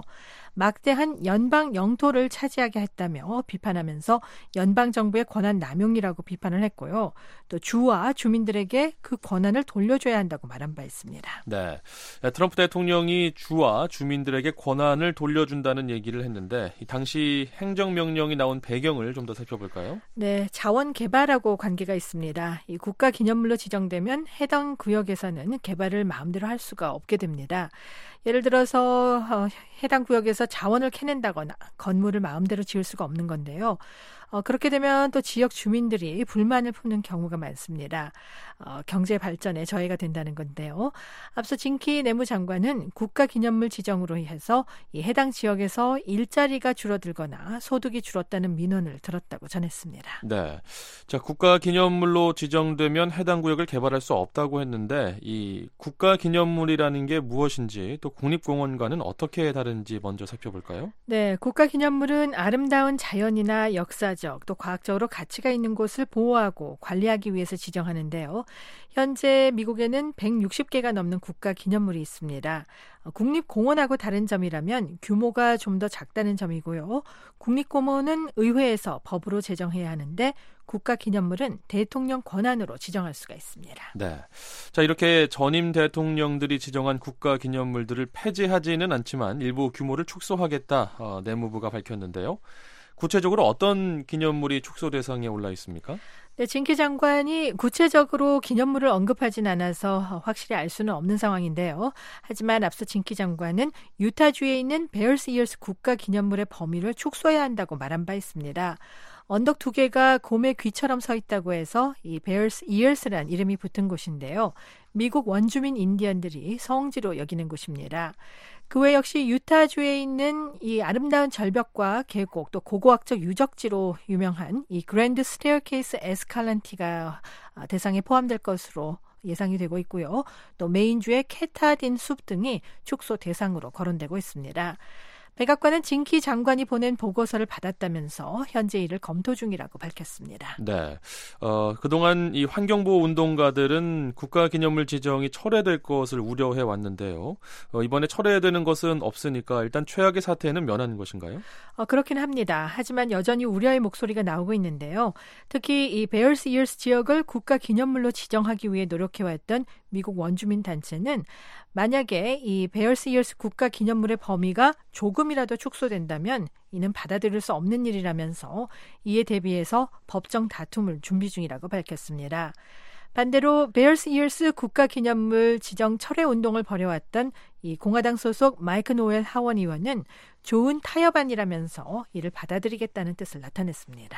막대한 연방 영토를 차지하게 했다며 비판하면서 연방 정부의 권한 남용이라고 비판을 했고요. 또 주와 주민들에게 그 권한을 돌려줘야 한다고 말한 바 있습니다. 네, 트럼프 대통령이 주와 주민들에게 권한을 돌려준다는 얘기를 했는데 이 당시 행정명령이 나온 배경을 좀 더 살펴볼까요? 네, 자원 개발하고 관계가 있습니다. 이 국가 기념물로 지정되면 해당 구역에서는 개발을 마음대로 할 수가 없게 됩니다. 예를 들어서 어, 해당 구역에서 자원을 캐낸다거나 건물을 마음대로 지을 수가 없는 건데요. 어, 그렇게 되면 또 지역 주민들이 불만을 품는 경우가 많습니다. 어, 경제 발전에 저해가 된다는 건데요. 앞서 징키 내무장관은 국가기념물 지정으로 해서 이 해당 지역에서 일자리가 줄어들거나 소득이 줄었다는 민원을 들었다고 전했습니다. 네, 자 국가기념물로 지정되면 해당 구역을 개발할 수 없다고 했는데 이 국가기념물이라는 게 무엇인지 또 국립공원과는 어떻게 다른지 먼저 살펴볼까요? 네, 국가기념물은 아름다운 자연이나 역사적 또 과학적으로 가치가 있는 곳을 보호하고 관리하기 위해서 지정하는데요. 현재 미국에는 백육십 개가 넘는 국가기념물이 있습니다. 국립공원하고 다른 점이라면 규모가 좀 더 작다는 점이고요. 국립공원은 의회에서 법으로 제정해야 하는데 국가기념물은 대통령 권한으로 지정할 수가 있습니다. 네, 자 이렇게 전임 대통령들이 지정한 국가기념물들을 폐지하지는 않지만 일부 규모를 축소하겠다 어, 내무부가 밝혔는데요. 구체적으로 어떤 기념물이 축소 대상에 올라 있습니까? 네, 진키 장관이 구체적으로 기념물을 언급하진 않아서 확실히 알 수는 없는 상황인데요. 하지만 앞서 진키 장관은 유타주에 있는 베어스 이어스 국가 기념물의 범위를 축소해야 한다고 말한 바 있습니다. 언덕 두 개가 곰의 귀처럼 서 있다고 해서 이 베어스 이어스란 이름이 붙은 곳인데요. 미국 원주민 인디언들이 성지로 여기는 곳입니다. 그 외 역시 유타주에 있는 이 아름다운 절벽과 계곡 또 고고학적 유적지로 유명한 이 그랜드 스테어케이스 에스칼란티가 대상에 포함될 것으로 예상이 되고 있고요. 또 메인주의 케타딘 숲 등이 축소 대상으로 거론되고 있습니다. 백악관은 진키 장관이 보낸 보고서를 받았다면서 현재 이를 검토 중이라고 밝혔습니다. 네, 어, 그동안 이 환경보호 운동가들은 국가기념물 지정이 철회될 것을 우려해 왔는데요. 어, 이번에 철회되는 것은 없으니까 일단 최악의 사태에는 면하는 것인가요? 어, 그렇긴 합니다. 하지만 여전히 우려의 목소리가 나오고 있는데요. 특히 이 베어스 이어스 지역을 국가기념물로 지정하기 위해 노력해왔던 미국 원주민 단체는 만약에 이 베어스 이어스 국가 기념물의 범위가 조금이라도 축소된다면 이는 받아들일 수 없는 일이라면서 이에 대비해서 법정 다툼을 준비 중이라고 밝혔습니다. 반대로 베어스 이어스 국가 기념물 지정 철회 운동을 벌여왔던 이 공화당 소속 마이크 노엘 하원 의원은 좋은 타협안이라면서 이를 받아들이겠다는 뜻을 나타냈습니다.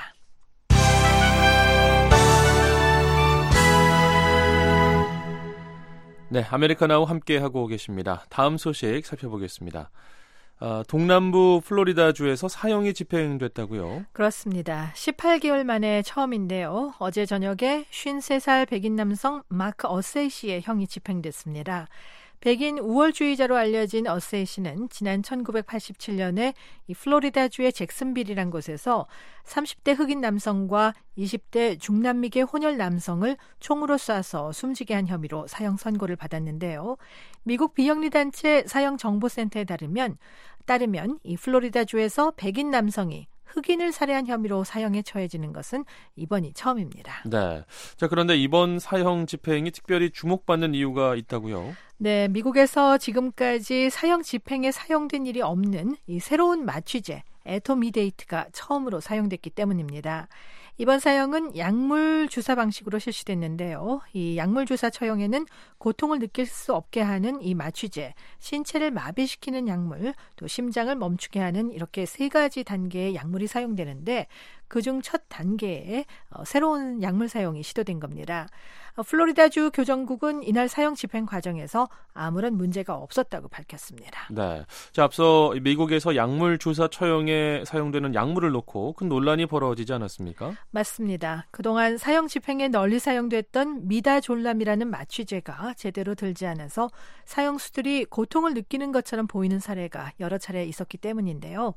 네, 아메리카나우 함께하고 계십니다. 다음 소식 살펴보겠습니다. 어, 동남부 플로리다주에서 사형이 집행됐다고요? 그렇습니다. 십팔 개월 만에 처음인데요. 어제 저녁에 쉰세 살 백인 남성 마크 어세이 씨의 형이 집행됐습니다. 백인 우월주의자로 알려진 어세이 씨는 지난 천구백팔십칠 년에 이 플로리다주의 잭슨빌이란 곳에서 삼십 대 흑인 남성과 이십 대 중남미계 혼혈 남성을 총으로 쏴서 숨지게 한 혐의로 사형 선고를 받았는데요. 미국 비영리단체 사형정보센터에 따르면 따르면 이 플로리다주에서 백인 남성이 흑인을 살해한 혐의로 사형에 처해지는 것은 이번이 처음입니다. 네. 자, 그런데 이번 사형 집행이 특별히 주목받는 이유가 있다고요? 네, 미국에서 지금까지 사형 집행에 사용된 일이 없는 이 새로운 마취제 에토미데이트가 처음으로 사용됐기 때문입니다. 이번 사형은 약물 주사 방식으로 실시됐는데요. 이 약물 주사 처형에는 고통을 느낄 수 없게 하는 이 마취제, 신체를 마비시키는 약물, 또 심장을 멈추게 하는 이렇게 세 가지 단계의 약물이 사용되는데 그중 첫 단계에 새로운 약물 사용이 시도된 겁니다. 플로리다주 교정국은 이날 사형 집행 과정에서 아무런 문제가 없었다고 밝혔습니다. 네. 자, 앞서 미국에서 약물 주사 처형에 사용되는 약물을 놓고 큰 논란이 벌어지지 않았습니까? 맞습니다. 그동안 사형 집행에 널리 사용됐던 미다졸람이라는 마취제가 제대로 들지 않아서 사형수들이 고통을 느끼는 것처럼 보이는 사례가 여러 차례 있었기 때문인데요.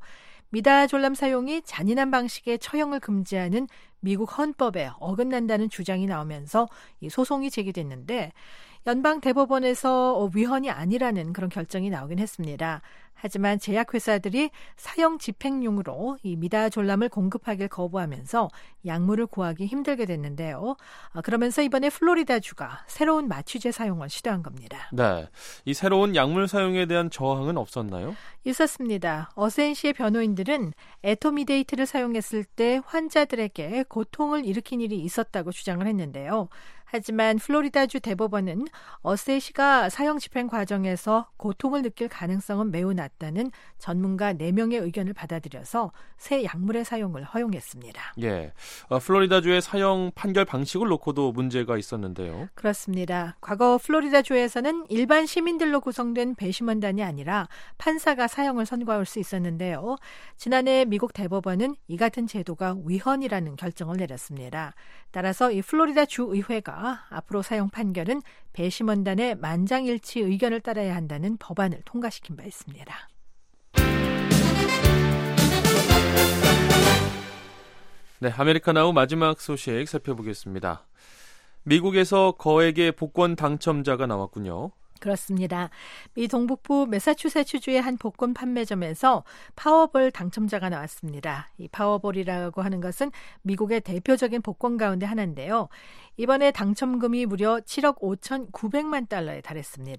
미다졸람 사용이 잔인한 방식의 처형을 금지하는 미국 헌법에 어긋난다는 주장이 나오면서 이 소송이 제기됐는데 연방 대법원에서 위헌이 아니라는 그런 결정이 나오긴 했습니다. 하지만 제약회사들이 사형 집행용으로 이 미다졸람을 공급하길 거부하면서 약물을 구하기 힘들게 됐는데요. 그러면서 이번에 플로리다주가 새로운 마취제 사용을 시도한 겁니다. 네, 이 새로운 약물 사용에 대한 저항은 없었나요? 있었습니다. 어세인 씨의 변호인들은 에토미데이트를 사용했을 때 환자들에게 고통을 일으킨 일이 있었다고 주장을 했는데요. 하지만 플로리다주 대법원은 어세이 씨가 사형 집행 과정에서 고통을 느낄 가능성은 매우 낮다는 전문가 네 명의 의견을 받아들여서 새 약물의 사용을 허용했습니다. 예, 어, 플로리다주의 사형 판결 방식을 놓고도 문제가 있었는데요. 그렇습니다. 과거 플로리다주에서는 일반 시민들로 구성된 배심원단이 아니라 판사가 사형을 선고할 수 있었는데요. 지난해 미국 대법원은 이 같은 제도가 위헌이라는 결정을 내렸습니다. 따라서 이 플로리다주 의회가 앞으로 사형 판결은 배심원단의 만장일치 의견을 따라야 한다는 법안을 통과시킨 바 있습니다. 네, 아메리카나우 마지막 소식 살펴보겠습니다. 미국에서 거액의 복권 당첨자가 나왔군요. 그렇습니다. 미 동북부 매사추세츠주의 한 복권 판매점에서 파워볼 당첨자가 나왔습니다. 이 파워볼이라고 하는 것은 미국의 대표적인 복권 가운데 하나인데요. 이번에 당첨금이 무려 칠억 오천구백만 달러에 달했습니다.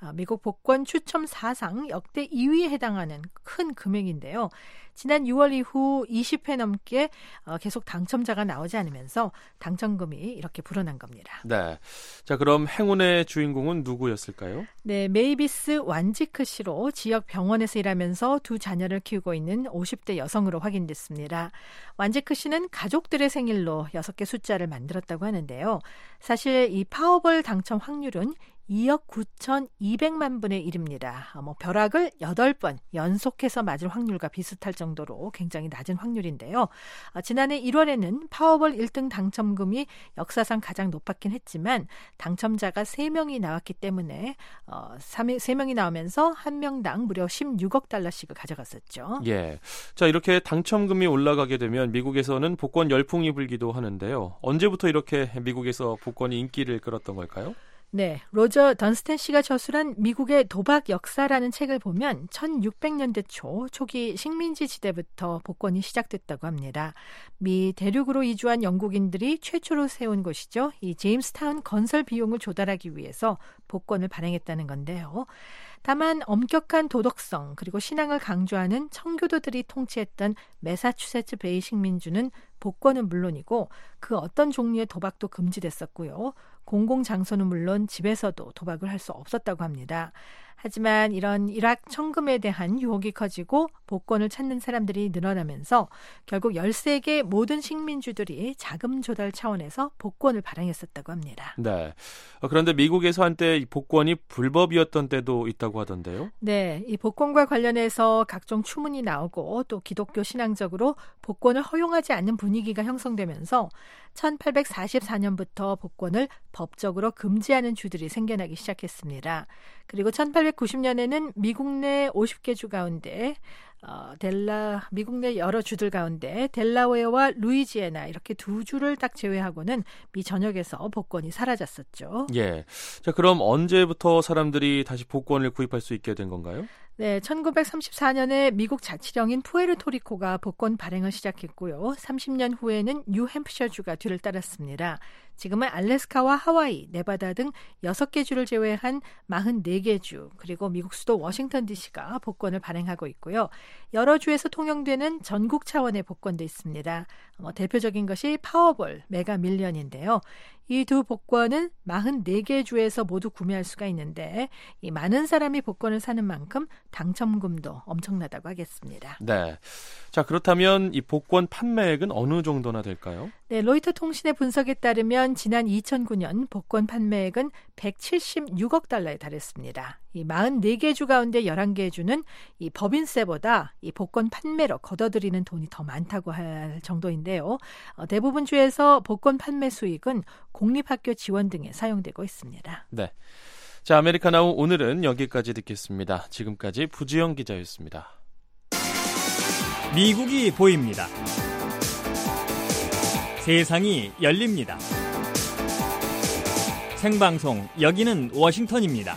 미국 복권 추첨 사상 역대 이 위에 해당하는 큰 금액인데요. 지난 유월 이후 이십 회 넘게 계속 당첨자가 나오지 않으면서 당첨금이 이렇게 불어난 겁니다. 네. 자, 그럼 행운의 주인공은 누구였을까요? 네, 메이비스 완지크 씨로 지역 병원에서 일하면서 두 자녀를 키우고 있는 오십 대 여성으로 확인됐습니다. 완지크 씨는 가족들의 생일로 여섯 개 숫자를 만들었다고 하는데요. 사실 이 파워볼 당첨 확률은 이억 구천이백만 분의 일입니다. 뭐 벼락을 여덟 번 연속해서 맞을 확률과 비슷할 정도로 굉장히 낮은 확률인데요. 아, 지난해 일월에는 파워볼 일 등 당첨금이 역사상 가장 높았긴 했지만 당첨자가 세 명이 나왔기 때문에 어, 세 명이 나오면서 한 명당 무려 십육억 달러씩을 가져갔었죠. 예. 자, 이렇게 당첨금이 올라가게 되면 미국에서는 복권 열풍이 불기도 하는데요. 언제부터 이렇게 미국에서 복권이 인기를 끌었던 걸까요? 네, 로저 던스텐 씨가 저술한 미국의 도박 역사라는 책을 보면 천육백 년대 초 초기 식민지 지대부터 복권이 시작됐다고 합니다. 미 대륙으로 이주한 영국인들이 최초로 세운 곳이죠. 이 제임스타운 건설 비용을 조달하기 위해서 복권을 발행했다는 건데요. 다만 엄격한 도덕성 그리고 신앙을 강조하는 청교도들이 통치했던 매사추세츠 베이 식민주는 복권은 물론이고 그 어떤 종류의 도박도 금지됐었고요. 공공장소는 물론 집에서도 도박을 할 수 없었다고 합니다. 하지만 이런 일확천금에 대한 유혹이 커지고 복권을 찾는 사람들이 늘어나면서 결국 열세 개 모든 식민주들이 자금 조달 차원에서 복권을 발행했었다고 합니다. 네. 그런데 미국에서 한때 복권이 불법이었던 때도 있다고 하던데요? 네. 이 복권과 관련해서 각종 추문이 나오고 또 기독교 신앙적으로 복권을 허용하지 않는 분위기가 형성되면서 천팔백사십사 년부터 복권을 법적으로 금지하는 주들이 생겨나기 시작했습니다. 그리고 천팔백구십 년에는 미국 내 오십 개 주 가운데 어, 델라 미국 내 여러 주들 가운데 델라웨어와 루이지애나 이렇게 두 주를 딱 제외하고는 미 전역에서 복권이 사라졌었죠. 예. 자, 그럼 언제부터 사람들이 다시 복권을 구입할 수 있게 된 건가요? 네, 천구백삼십사 년에 미국 자치령인 푸에르토리코가 복권 발행을 시작했고요. 삼십 년 후에는 뉴햄프셔주가 뒤를 따랐습니다. 지금은 알래스카와 하와이, 네바다 등 여섯 개 주를 제외한 사십사 개 주, 그리고 미국 수도 워싱턴 디씨가 복권을 발행하고 있고요. 여러 주에서 통용되는 전국 차원의 복권도 있습니다. 뭐 대표적인 것이 파워볼, 메가 밀리언인데요. 이 두 복권은 사십사 개 주에서 모두 구매할 수가 있는데 이 많은 사람이 복권을 사는 만큼 당첨금도 엄청나다고 하겠습니다. 네. 자, 그렇다면 이 복권 판매액은 어느 정도나 될까요? 네, 로이터 통신의 분석에 따르면 지난 이천구 년 복권 판매액은 백칠십육억 달러에 달했습니다. 이 사십사 개 주 가운데 열한 개 주는 이 법인세보다 이 복권 판매로 걷어들이는 돈이 더 많다고 할 정도인데요. 어, 대부분 주에서 복권 판매 수익은 공립학교 지원 등에 사용되고 있습니다. 네. 자, 아메리카나우 오늘은 여기까지 듣겠습니다. 지금까지 부지영 기자였습니다. 미국이 보입니다. 세상이 열립니다. 생방송 여기는 워싱턴입니다.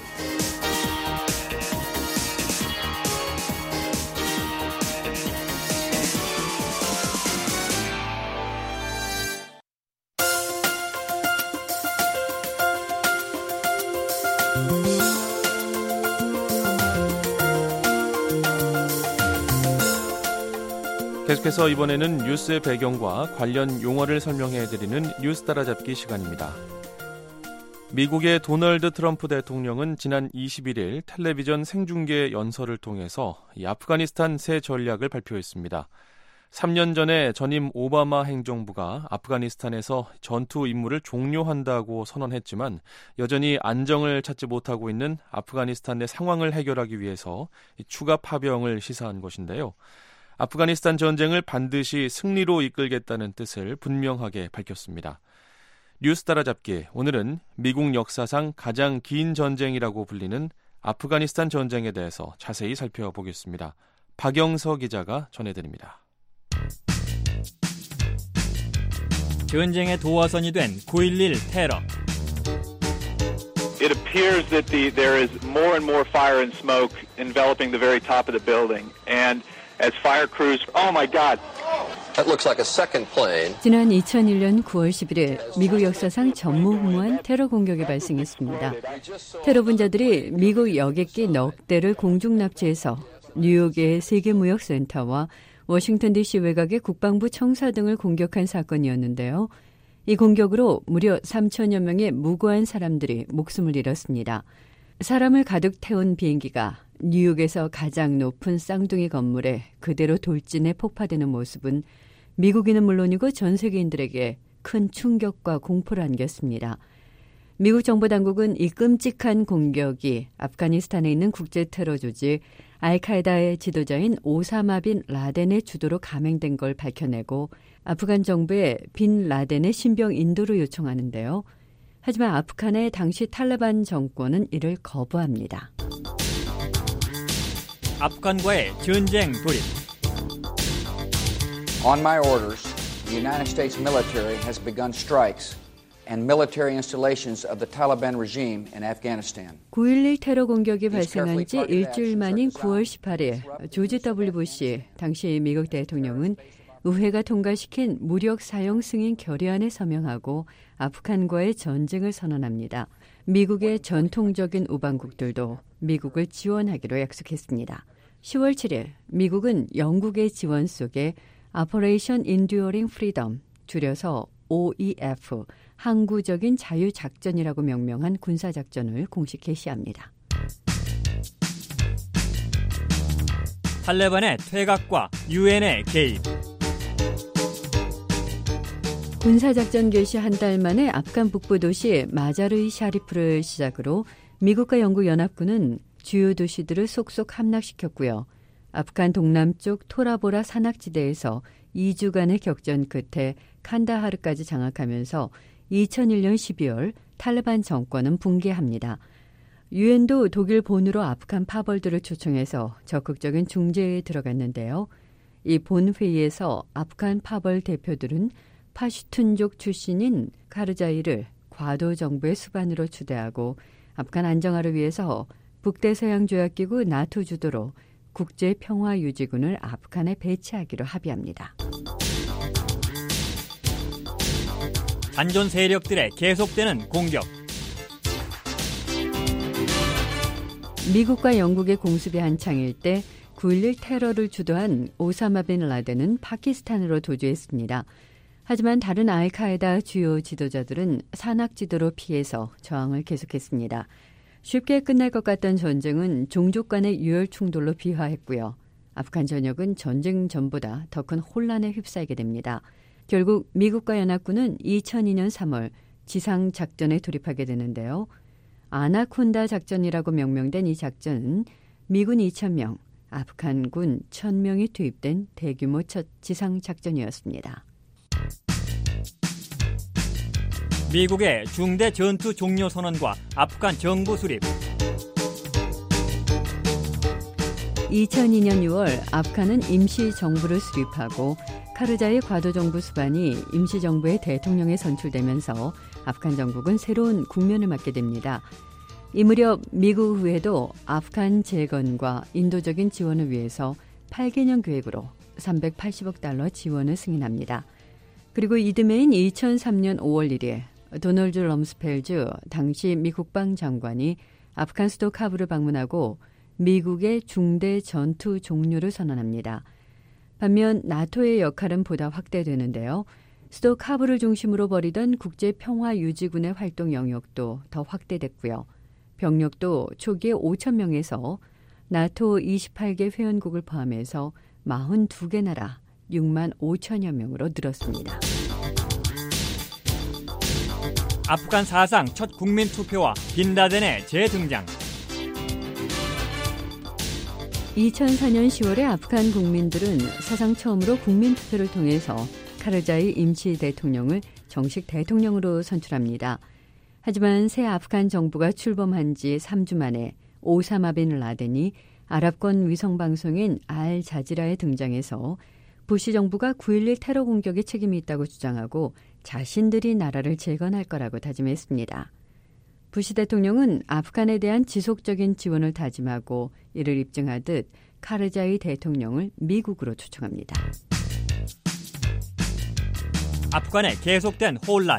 계속해서 이번에는 뉴스의 배경과 관련 용어를 설명해드리는 뉴스 따라잡기 시간입니다. 미국의 도널드 트럼프 대통령은 지난 이십일 일 텔레비전 생중계 연설을 통해서 이 아프가니스탄 새 전략을 발표했습니다. 삼 년 전에 전임 오바마 행정부가 아프가니스탄에서 전투 임무를 종료한다고 선언했지만 여전히 안정을 찾지 못하고 있는 아프가니스탄 내 상황을 해결하기 위해서 추가 파병을 시사한 것인데요. 아프가니스탄 전쟁을 반드시 승리로 이끌겠다는 뜻을 분명하게 밝혔습니다. 뉴스 따라잡기, 오늘은 미국 역사상 가장 긴 전쟁이라고 불리는 아프가니스탄 전쟁에 대해서 자세히 살펴보겠습니다. 박영서 기자가 전해드립니다. 전쟁의 도화선이 된 구일일 테러. It appears that the, there is more and more fire and smoke enveloping the very top of the building. And as fire crews, oh my God, 지난 이천일 년 구월 십일일 미국 역사상 전무후무한 테러 공격이 발생했습니다. 테러 분자들이 미국 여객기 넉 대를 공중 납치해서 뉴욕의 세계무역센터와 워싱턴 디씨 외곽의 국방부 청사 등을 공격한 사건이었는데요. 이 공격으로 무려 삼천여 명의 무고한 사람들이 목숨을 잃었습니다. 사람을 가득 태운 비행기가 뉴욕에서 가장 높은 쌍둥이 건물에 그대로 돌진해 폭파되는 모습은 미국인은 물론이고 전 세계인들에게 큰 충격과 공포를 안겼습니다. 미국 정보당국은 이 끔찍한 공격이 아프가니스탄에 있는 국제 테러 조직 알카에다의 지도자인 오사마 빈 라덴의 주도로 감행된 걸 밝혀내고 아프간 정부에 빈 라덴의 신병 인도를 요청하는데요. 하지만 아프간의 당시 탈레반 정권은 이를 거부합니다. 아프간과의 전쟁 돌입. On my orders, the United States military has begun strikes and military installations of the Taliban regime in Afghanistan. 구일일 테러 공격이 발생한 지 일주일 만인 구월 십팔일 조지 더블유 부시 당시 미국 대통령은 의회가 통과시킨 무력 사용 승인 결의안에 서명하고 아프간과의 전쟁을 선언합니다. 미국의 전통적인 우방국들도 미국을 지원하기로 약속했습니다. 시월 칠일 미국은 영국의 지원 속에 Operation Enduring Freedom, 줄여서 오이에프, 항구적인 자유작전이라고 명명한 군사작전을 공식 개시합니다. 탈레반의 퇴각과 유엔의 개입. 군사작전 개시 한 달 만에 아프간 북부 도시 마자르이 샤리프를 시작으로 미국과 영국 연합군은 주요 도시들을 속속 함락시켰고요. 아프간 동남쪽 토라보라 산악지대에서 이 주간의 격전 끝에 칸다하르까지 장악하면서 이천일 년 십이월 탈레반 정권은 붕괴합니다. 유엔도 독일 본으로 아프간 파벌들을 초청해서 적극적인 중재에 들어갔는데요. 이 본회의에서 아프간 파벌 대표들은 파슈툰족 출신인 카르자이를 과도 정부의 수반으로 추대하고 아프간 안정화를 위해서 북대서양조약기구 나토 주도로 국제평화유지군을 아프간에 배치하기로 합의합니다. 반전 세력들의 계속되는 공격. 미국과 영국의 공습이 한창일 때 구일일 테러를 주도한 오사마 빈 라덴은 파키스탄으로 도주했습니다. 하지만 다른 알카에다 주요 지도자들은 산악지도로 피해서 저항을 계속했습니다. 쉽게 끝날 것 같던 전쟁은 종족 간의 유혈 충돌로 비화했고요. 아프간 전역은 전쟁 전보다 더 큰 혼란에 휩싸이게 됩니다. 결국 미국과 연합군은 이천이 년 삼월 지상작전에 돌입하게 되는데요. 아나콘다 작전이라고 명명된 이 작전은 미군 이천 명, 아프간군 천 명이 투입된 대규모 첫 지상작전이었습니다. 미국의 중대 전투 종료 선언과 아프간 정부 수립. 이천이 년 유월 아프간은 임시정부를 수립하고 카르자이 과도정부 수반이 임시정부의 대통령에 선출되면서 아프간 정국은 새로운 국면을 맞게 됩니다. 이 무렵 미국 의회도 아프간 재건과 인도적인 지원을 위해서 팔 개년 계획으로 삼백팔십억 달러 지원을 승인합니다. 그리고 이듬해인 이천삼 년 오월 일일 도널드 럼스펠즈 당시 미 국방장관이 아프간 수도 카불을 방문하고 미국의 중대 전투 종료를 선언합니다. 반면 나토의 역할은 보다 확대되는데요. 수도 카불을 중심으로 벌이던 국제평화유지군의 활동 영역도 더 확대됐고요. 병력도 초기에 오천 명에서 나토 이십팔 개 회원국을 포함해서 사십이 개 나라 육만 오천여 명으로 늘었습니다. 아프간 사상 첫 국민투표와 빈라덴의 재등장. 이천사 년 시월에 아프간 국민들은 사상 처음으로 국민투표를 통해서 카르자이 임시 대통령을 정식 대통령으로 선출합니다. 하지만 새 아프간 정부가 출범한 지 삼 주 만에 오사마 빈 라덴이 아랍권 위성방송인 알 자지라에 등장해서 부시 정부가 구일일 테러 공격에 책임이 있다고 주장하고 자신들이 나라를 재건할 거라고 다짐했습니다. 부시 대통령은 아프간에 대한 지속적인 지원을 다짐하고 이를 입증하듯 카르자이 대통령을 미국으로 초청합니다. 아프간의 계속된 혼란.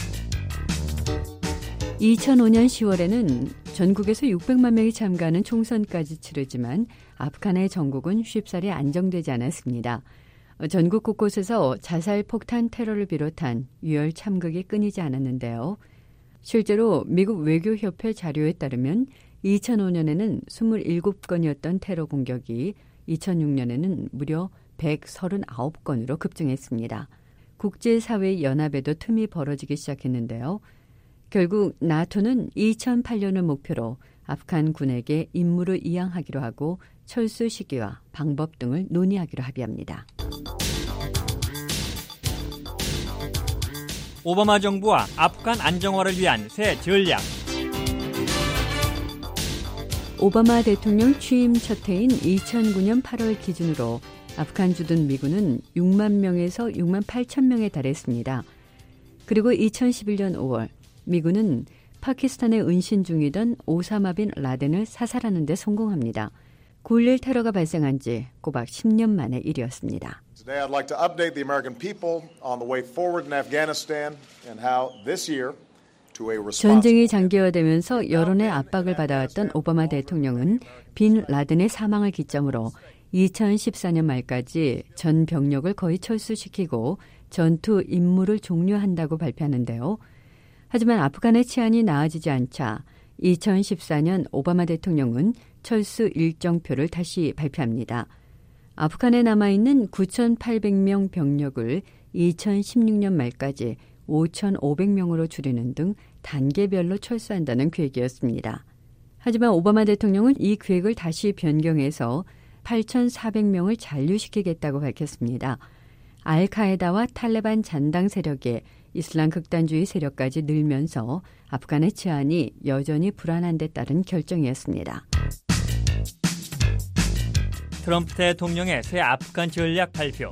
이천오년 시월에는 전국에서 육백만 명이 참가하는 총선까지 치르지만 아프간의 정국은 쉽사리 안정되지 않았습니다. 전국 곳곳에서 자살 폭탄 테러를 비롯한 유혈 참극이 끊이지 않았는데요. 실제로 미국 외교협회 자료에 따르면 이천오년에는 이십칠 건이었던 테러 공격이 이천육년에는 무려 백삼십구 건으로 급증했습니다. 국제사회 연합에도 틈이 벌어지기 시작했는데요. 결국 나토는 이천팔년을 목표로 아프간 군에게 임무를 이양하기로 하고 철수 시기와 방법 등을 논의하기로 합의합니다. 오바마 정부와 아프간 안정화를 위한 새 전략. 오바마 대통령 취임 첫 해인 이천구년 팔월 기준으로 아프간 주둔 미군은 육만 명에서 육만 팔천 명에 달했습니다. 그리고 이천십일년 오월 미군은 파키스탄에 은신 중이던 오사마 빈 라덴을 사살하는 데 성공합니다. 구일일 테러가 발생한 지 꼬박 십 년 만의 일이었습니다. Today I'd like to update the American people on the way forward in Afghanistan and how this year to a responsible 전쟁이 장기화되면서 여론의 압박을 받아왔던 오바마 대통령은 빈 라덴의 사망을 기점으로 이천십사년 말까지 전 병력을 거의 철수시키고 전투 임무를 종료한다고 발표하는데요. 하지만 아프간의 치안이 나아지지 않자 이천십사년 오바마 대통령은 철수 일정표를 다시 발표합니다. 아프간에 남아있는 구천팔백 명 병력을 이천십육년 말까지 오천오백 명으로 줄이는 등 단계별로 철수한다는 계획이었습니다. 하지만 오바마 대통령은 이 계획을 다시 변경해서 팔천사백 명을 잔류시키겠다고 밝혔습니다. 알카에다와 탈레반 잔당 세력의 이슬람 극단주의 세력까지 늘면서 아프간의 치안이 여전히 불안한 데 따른 결정이었습니다. 트럼프 대통령의 새 아프간 전략 발표.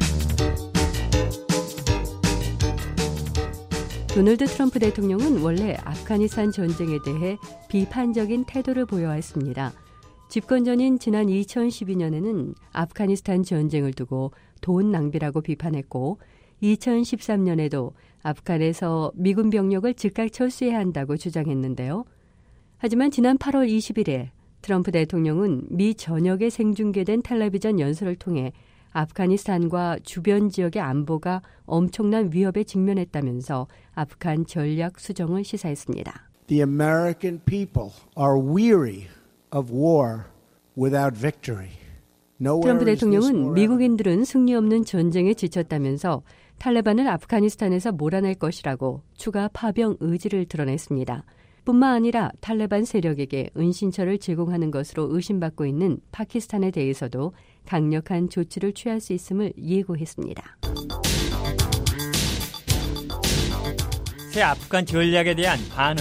도널드 트럼프 대통령은 원래 아프가니스탄 전쟁에 대해 비판적인 태도를 보여왔습니다. 집권 전인 지난 이천십이년에는 아프가니스탄 전쟁을 두고 돈 낭비라고 비판했고 이천십삼년에도 아프간에서 미군 병력을 즉각 철수해야 한다고 주장했는데요. 하지만 지난 팔월 이십일일 트럼프 대통령은 미 전역에 생중계된 텔레비전 연설을 통해 아프가니스탄과 주변 지역의 안보가 엄청난 위협에 직면했다면서 아프간 전략 수정을 시사했습니다. The American people are weary of war without victory. 트럼프 대통령은 미국인들은 승리 없는 전쟁에 지쳤다면서 탈레반을 아프가니스탄에서 몰아낼 것이라고 추가 파병 의지를 드러냈습니다. 뿐만 아니라 탈레반 세력에게 은신처를 제공하는 것으로 의심받고 있는 파키스탄에 대해서도 강력한 조치를 취할 수 있음을 예고했습니다. 새 아프간 전략에 대한 반응.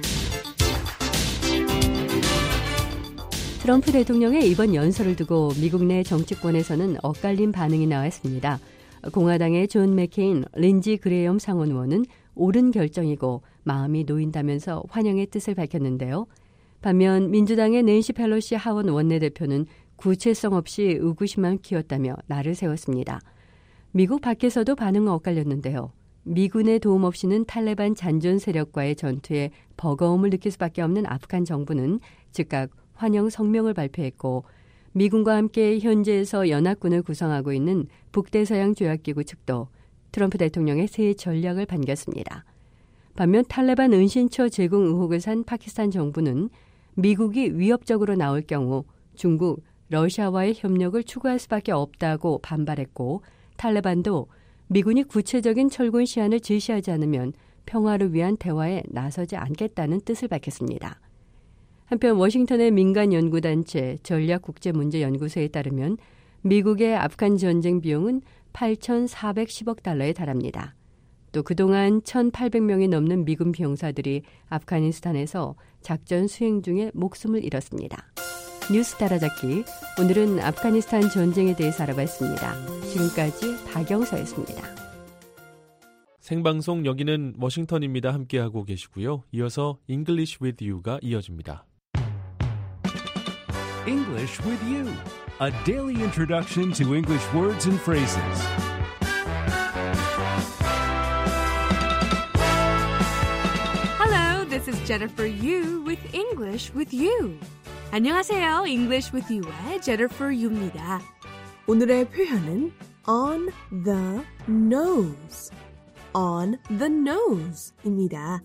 트럼프 대통령의 이번 연설을 두고 미국 내 정치권에서는 엇갈린 반응이 나왔습니다. 공화당의 존 맥케인, 린지 그레엄 상원의원은 옳은 결정이고 마음이 놓인다면서 환영의 뜻을 밝혔는데요. 반면 민주당의 낸시 펠로시 하원 원내대표는 구체성 없이 의구심만 키웠다며 날을 세웠습니다. 미국 밖에서도 반응은 엇갈렸는데요. 미군의 도움 없이는 탈레반 잔존 세력과의 전투에 버거움을 느낄 수밖에 없는 아프간 정부는 즉각 환영 성명을 발표했고 미군과 함께 현지에서 연합군을 구성하고 있는 북대서양 조약기구 측도 트럼프 대통령의 새 전략을 반겼습니다. 반면 탈레반 은신처 제공 의혹을 산 파키스탄 정부는 미국이 위협적으로 나올 경우 중국, 러시아와의 협력을 추구할 수밖에 없다고 반발했고 탈레반도 미군이 구체적인 철군 시한을 제시하지 않으면 평화를 위한 대화에 나서지 않겠다는 뜻을 밝혔습니다. 한편 워싱턴의 민간 연구단체 전략국제문제연구소에 따르면 미국의 아프간 전쟁 비용은 팔천사백십억 달러에 달합니다. 또 그동안 천팔백 명이 넘는 미군 병사들이 아프가니스탄에서 작전 수행 중에 목숨을 잃었습니다. 뉴스 따라잡기, 오늘은 아프가니스탄 전쟁에 대해서 알아봤습니다. 지금까지 박영서였습니다. 생방송 여기는 워싱턴입니다. 함께하고 계시고요. 이어서 English with You가 이어집니다. English with You, a daily introduction to English words and phrases. This is Jennifer Yu with English with You. 안녕하세요. English with You의 Jennifer Yu입니다. 오늘의 표현은 on the nose. on the nose입니다.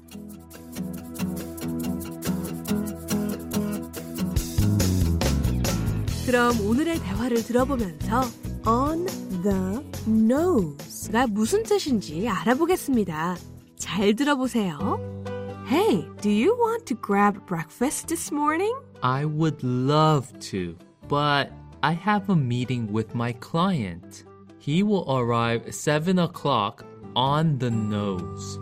그럼 오늘의 대화를 들어보면서 on the nose가 무슨 뜻인지 알아보겠습니다. 잘 들어보세요. Hey, do you want to grab breakfast this morning? I would love to, but I have a meeting with my client. He will arrive seven o'clock on the nose.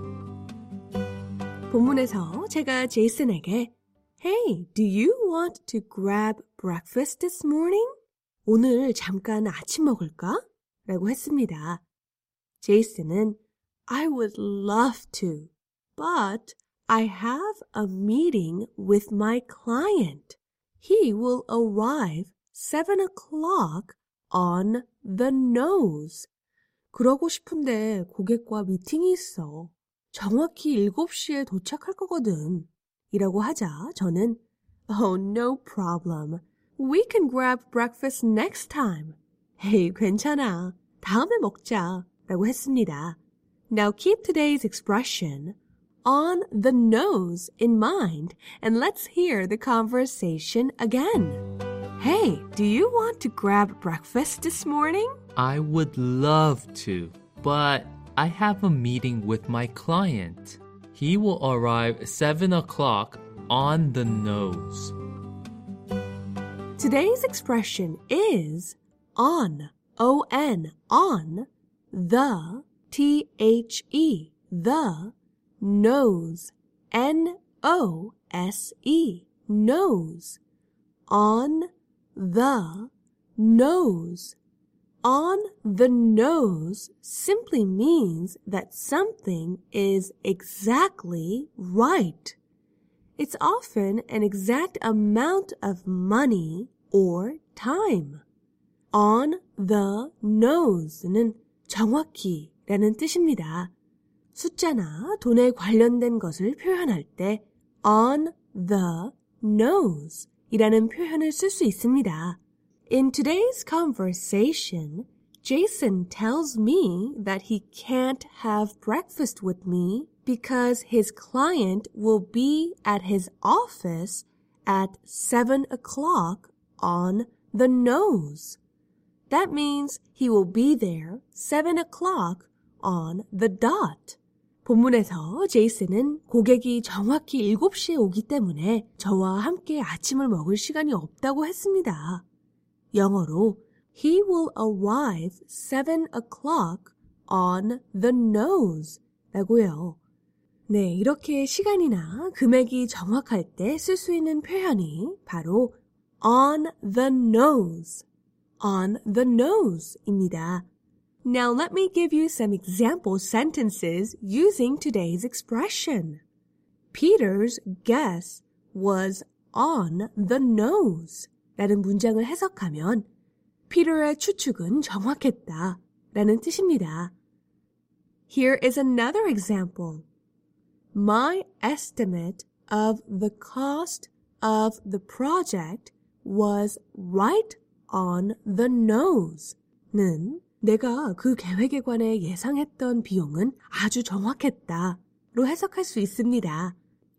본문에서 제가 제이슨에게 Hey, do you want to grab breakfast this morning? 오늘 잠깐 아침 먹을까? 라고 했습니다. 제이슨은 I would love to, but I have a meeting with my client. He will arrive seven o'clock on the nose. 그러고 싶은데 고객과 미팅이 있어. 정확히 일곱 시에 도착할 거거든. 이라고 하자 저는 Oh, no problem. We can grab breakfast next time. Hey, 괜찮아. 다음에 먹자. 라고 했습니다. Now keep today's expression on the nose in mind and let's hear the conversation again. Hey, do you want to grab breakfast this morning? I would love to, but I have a meeting with my client. He will arrive seven o'clock on the nose. Today's expression is on, O N, on, the, T H E, the, nose, N O S E, nose, on the nose. On the nose simply means that something is exactly right. It's often an exact amount of money or time. On the nose는 정확히 라는 뜻입니다. 숫자나 돈에 관련된 것을 표현할 때 on the nose 이라는 표현을 쓸 수 있습니다. In today's conversation, Jason tells me that he can't have breakfast with me because his client will be at his office at seven o'clock on the nose. That means he will be there seven o'clock on the dot. 본문에서 제이슨은 고객이 정확히 일곱 시에 오기 때문에 저와 함께 아침을 먹을 시간이 없다고 했습니다. 영어로 He will arrive seven o'clock on the nose 라고요. 네, 이렇게 시간이나 금액이 정확할 때 쓸 수 있는 표현이 바로 on the nose, on the nose입니다. Now let me give you some example sentences using today's expression. Peter's guess was on the nose. 라는 문장을 해석하면 피터의 추측은 정확했다 라는 뜻입니다. Here is another example. My estimate of the cost of the project was right on the nose. 는 내가 그 계획에 관해 예상했던 비용은 아주 정확했다 로 해석할 수 있습니다.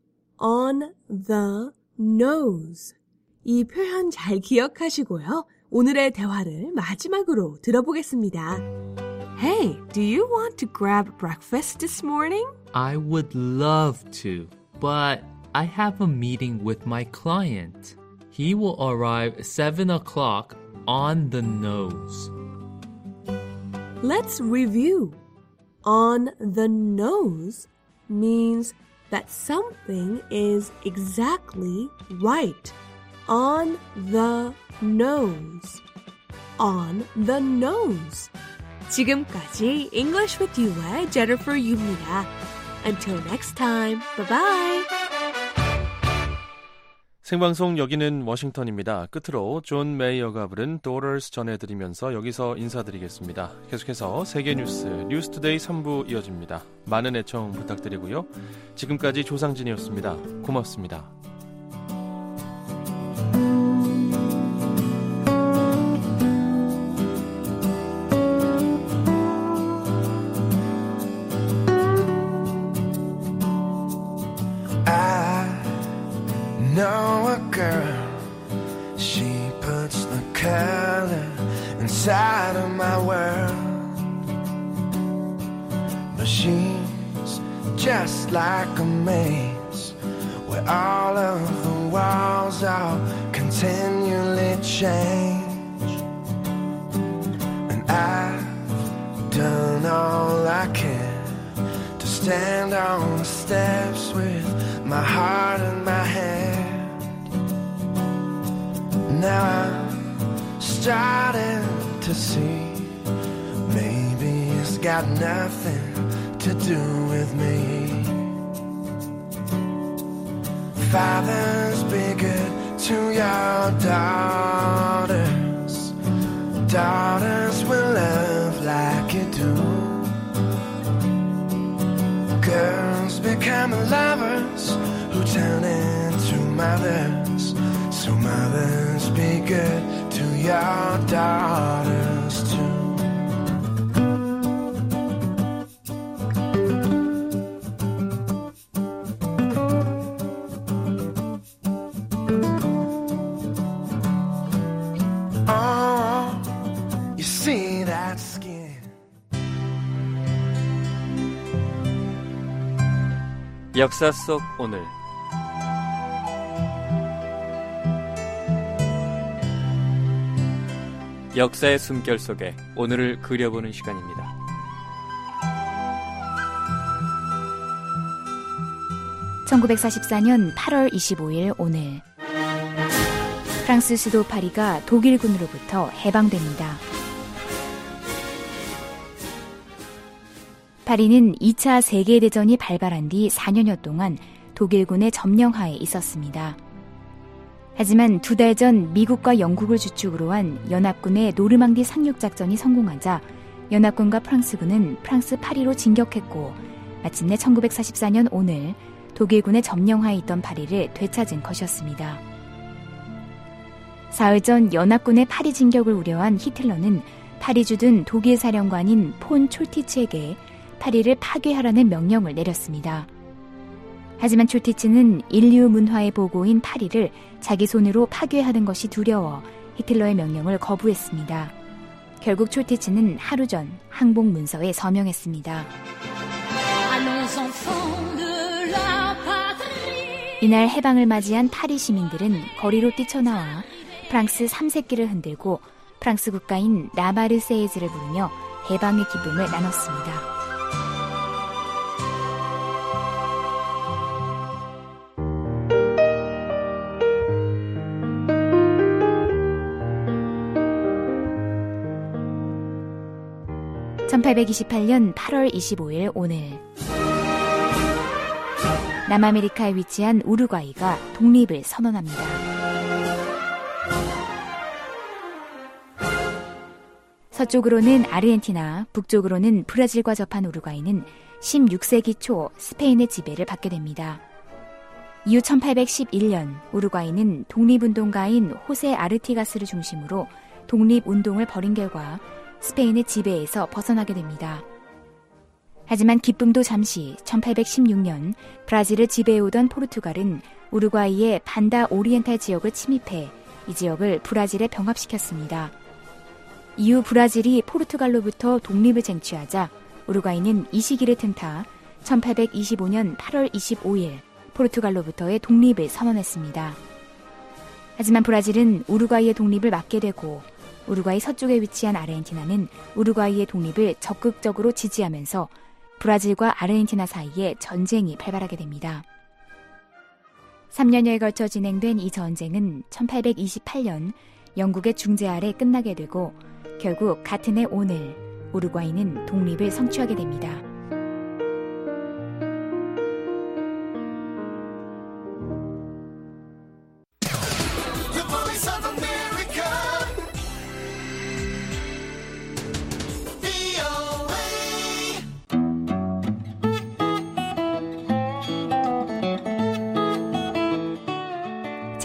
On the nose. 이 표현 잘 기억하시고요. 오늘의 대화를 마지막으로 들어보겠습니다. Hey, do you want to grab breakfast this morning? I would love to, but I have a meeting with my client. He will arrive seven o'clock on the nose. Let's review. On the nose means that something is exactly right. On the nose. On the nose. 지금까지 English with You의 Jennifer Yu입니다. Until next time. Bye-bye. 생방송 여기는 워싱턴입니다. 끝으로 존 메이어가 부른 Daughters 전해드리면서 여기서 인사드리겠습니다. 계속해서 세계뉴스 뉴스투데이 삼 부 이어집니다. 많은 애청 부탁드리고요. 지금까지 조상진이었습니다. 고맙습니다. Know a girl, she puts the color inside of my world, but she's just like a maze where all of the walls are continually change, and I've done all I can to stand on the steps with my heart in my hand. Now I'm starting to see maybe it's got nothing to do with me. Fathers, be good to your daughters. Daughters will love like you do. Girls become lovers who turn into mothers. So mothers, be good to your daughters too. Oh, you see that skin. 역사 속 오늘 역사의 숨결 속에 오늘을 그려보는 시간입니다. 천구백사십사 년 팔월 이십오일 오늘 프랑스 수도 파리가 독일군으로부터 해방됩니다. 파리는 이 차 세계대전이 발발한 뒤 사 년여 동안 독일군의 점령하에 있었습니다. 하지만 두 달 전 미국과 영국을 주축으로 한 연합군의 노르망디 상륙작전이 성공하자 연합군과 프랑스군은 프랑스 파리로 진격했고 마침내 천구백사십사 년 오늘 독일군의 점령하에 있던 파리를 되찾은 것이었습니다. 사흘 전 연합군의 파리 진격을 우려한 히틀러는 파리 주둔 독일 사령관인 폰 촐티츠에게 파리를 파괴하라는 명령을 내렸습니다. 하지만 촐티츠는 인류 문화의 보고인 파리를 자기 손으로 파괴하는 것이 두려워 히틀러의 명령을 거부했습니다. 결국 촐티츠는 하루 전 항복 문서에 서명했습니다. 이날 해방을 맞이한 파리 시민들은 거리로 뛰쳐나와 프랑스 삼색기를 흔들고 프랑스 국가인 라마르세이즈를 부르며 해방의 기쁨을 나눴습니다. 천팔백이십팔 년 팔월 이십오일 오늘 남아메리카에 위치한 우루과이가 독립을 선언합니다. 서쪽으로는 아르헨티나, 북쪽으로는 브라질과 접한 우루과이는 십육 세기 초 스페인의 지배를 받게 됩니다. 이후 천팔백십일 년 우루과이는 독립운동가인 호세 아르티가스를 중심으로 독립운동을 벌인 결과 스페인의 지배에서 벗어나게 됩니다. 하지만 기쁨도 잠시 천팔백십육 년 브라질을 지배해오던 포르투갈은 우루과이의 반다 오리엔탈 지역을 침입해 이 지역을 브라질에 병합시켰습니다. 이후 브라질이 포르투갈로부터 독립을 쟁취하자 우루과이는 이 시기를 틈타 천팔백이십오 년 팔월 이십오일 포르투갈로부터의 독립을 선언했습니다. 하지만 브라질은 우루과이의 독립을 막게 되고 우루과이 서쪽에 위치한 아르헨티나는 우루과이의 독립을 적극적으로 지지하면서 브라질과 아르헨티나 사이에 전쟁이 발발하게 됩니다. 삼 년여에 걸쳐 진행된 이 전쟁은 천팔백이십팔 년 영국의 중재 아래 끝나게 되고 결국 같은 해 오늘 우루과이는 독립을 성취하게 됩니다.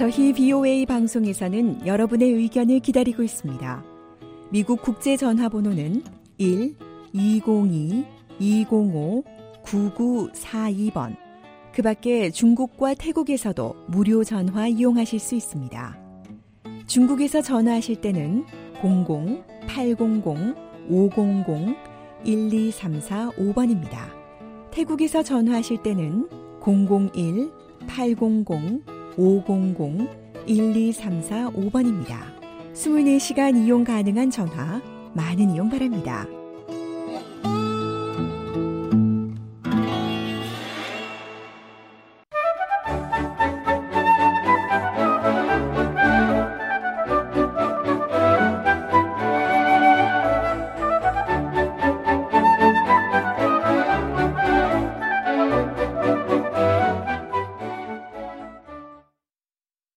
저희 비오에이 방송에서는 여러분의 의견을 기다리고 있습니다. 미국 국제전화번호는 일 이공이 이공오 구구사이 번. 그 밖에 중국과 태국에서도 무료 전화 이용하실 수 있습니다. 중국에서 전화하실 때는 공공 팔공공 오공공 일이삼사오 번입니다. 태국에서 전화하실 때는 공공일 팔공공 오공공 일이삼사오 번입니다. 이십사 시간 이용 가능한 전화 많은 이용 바랍니다.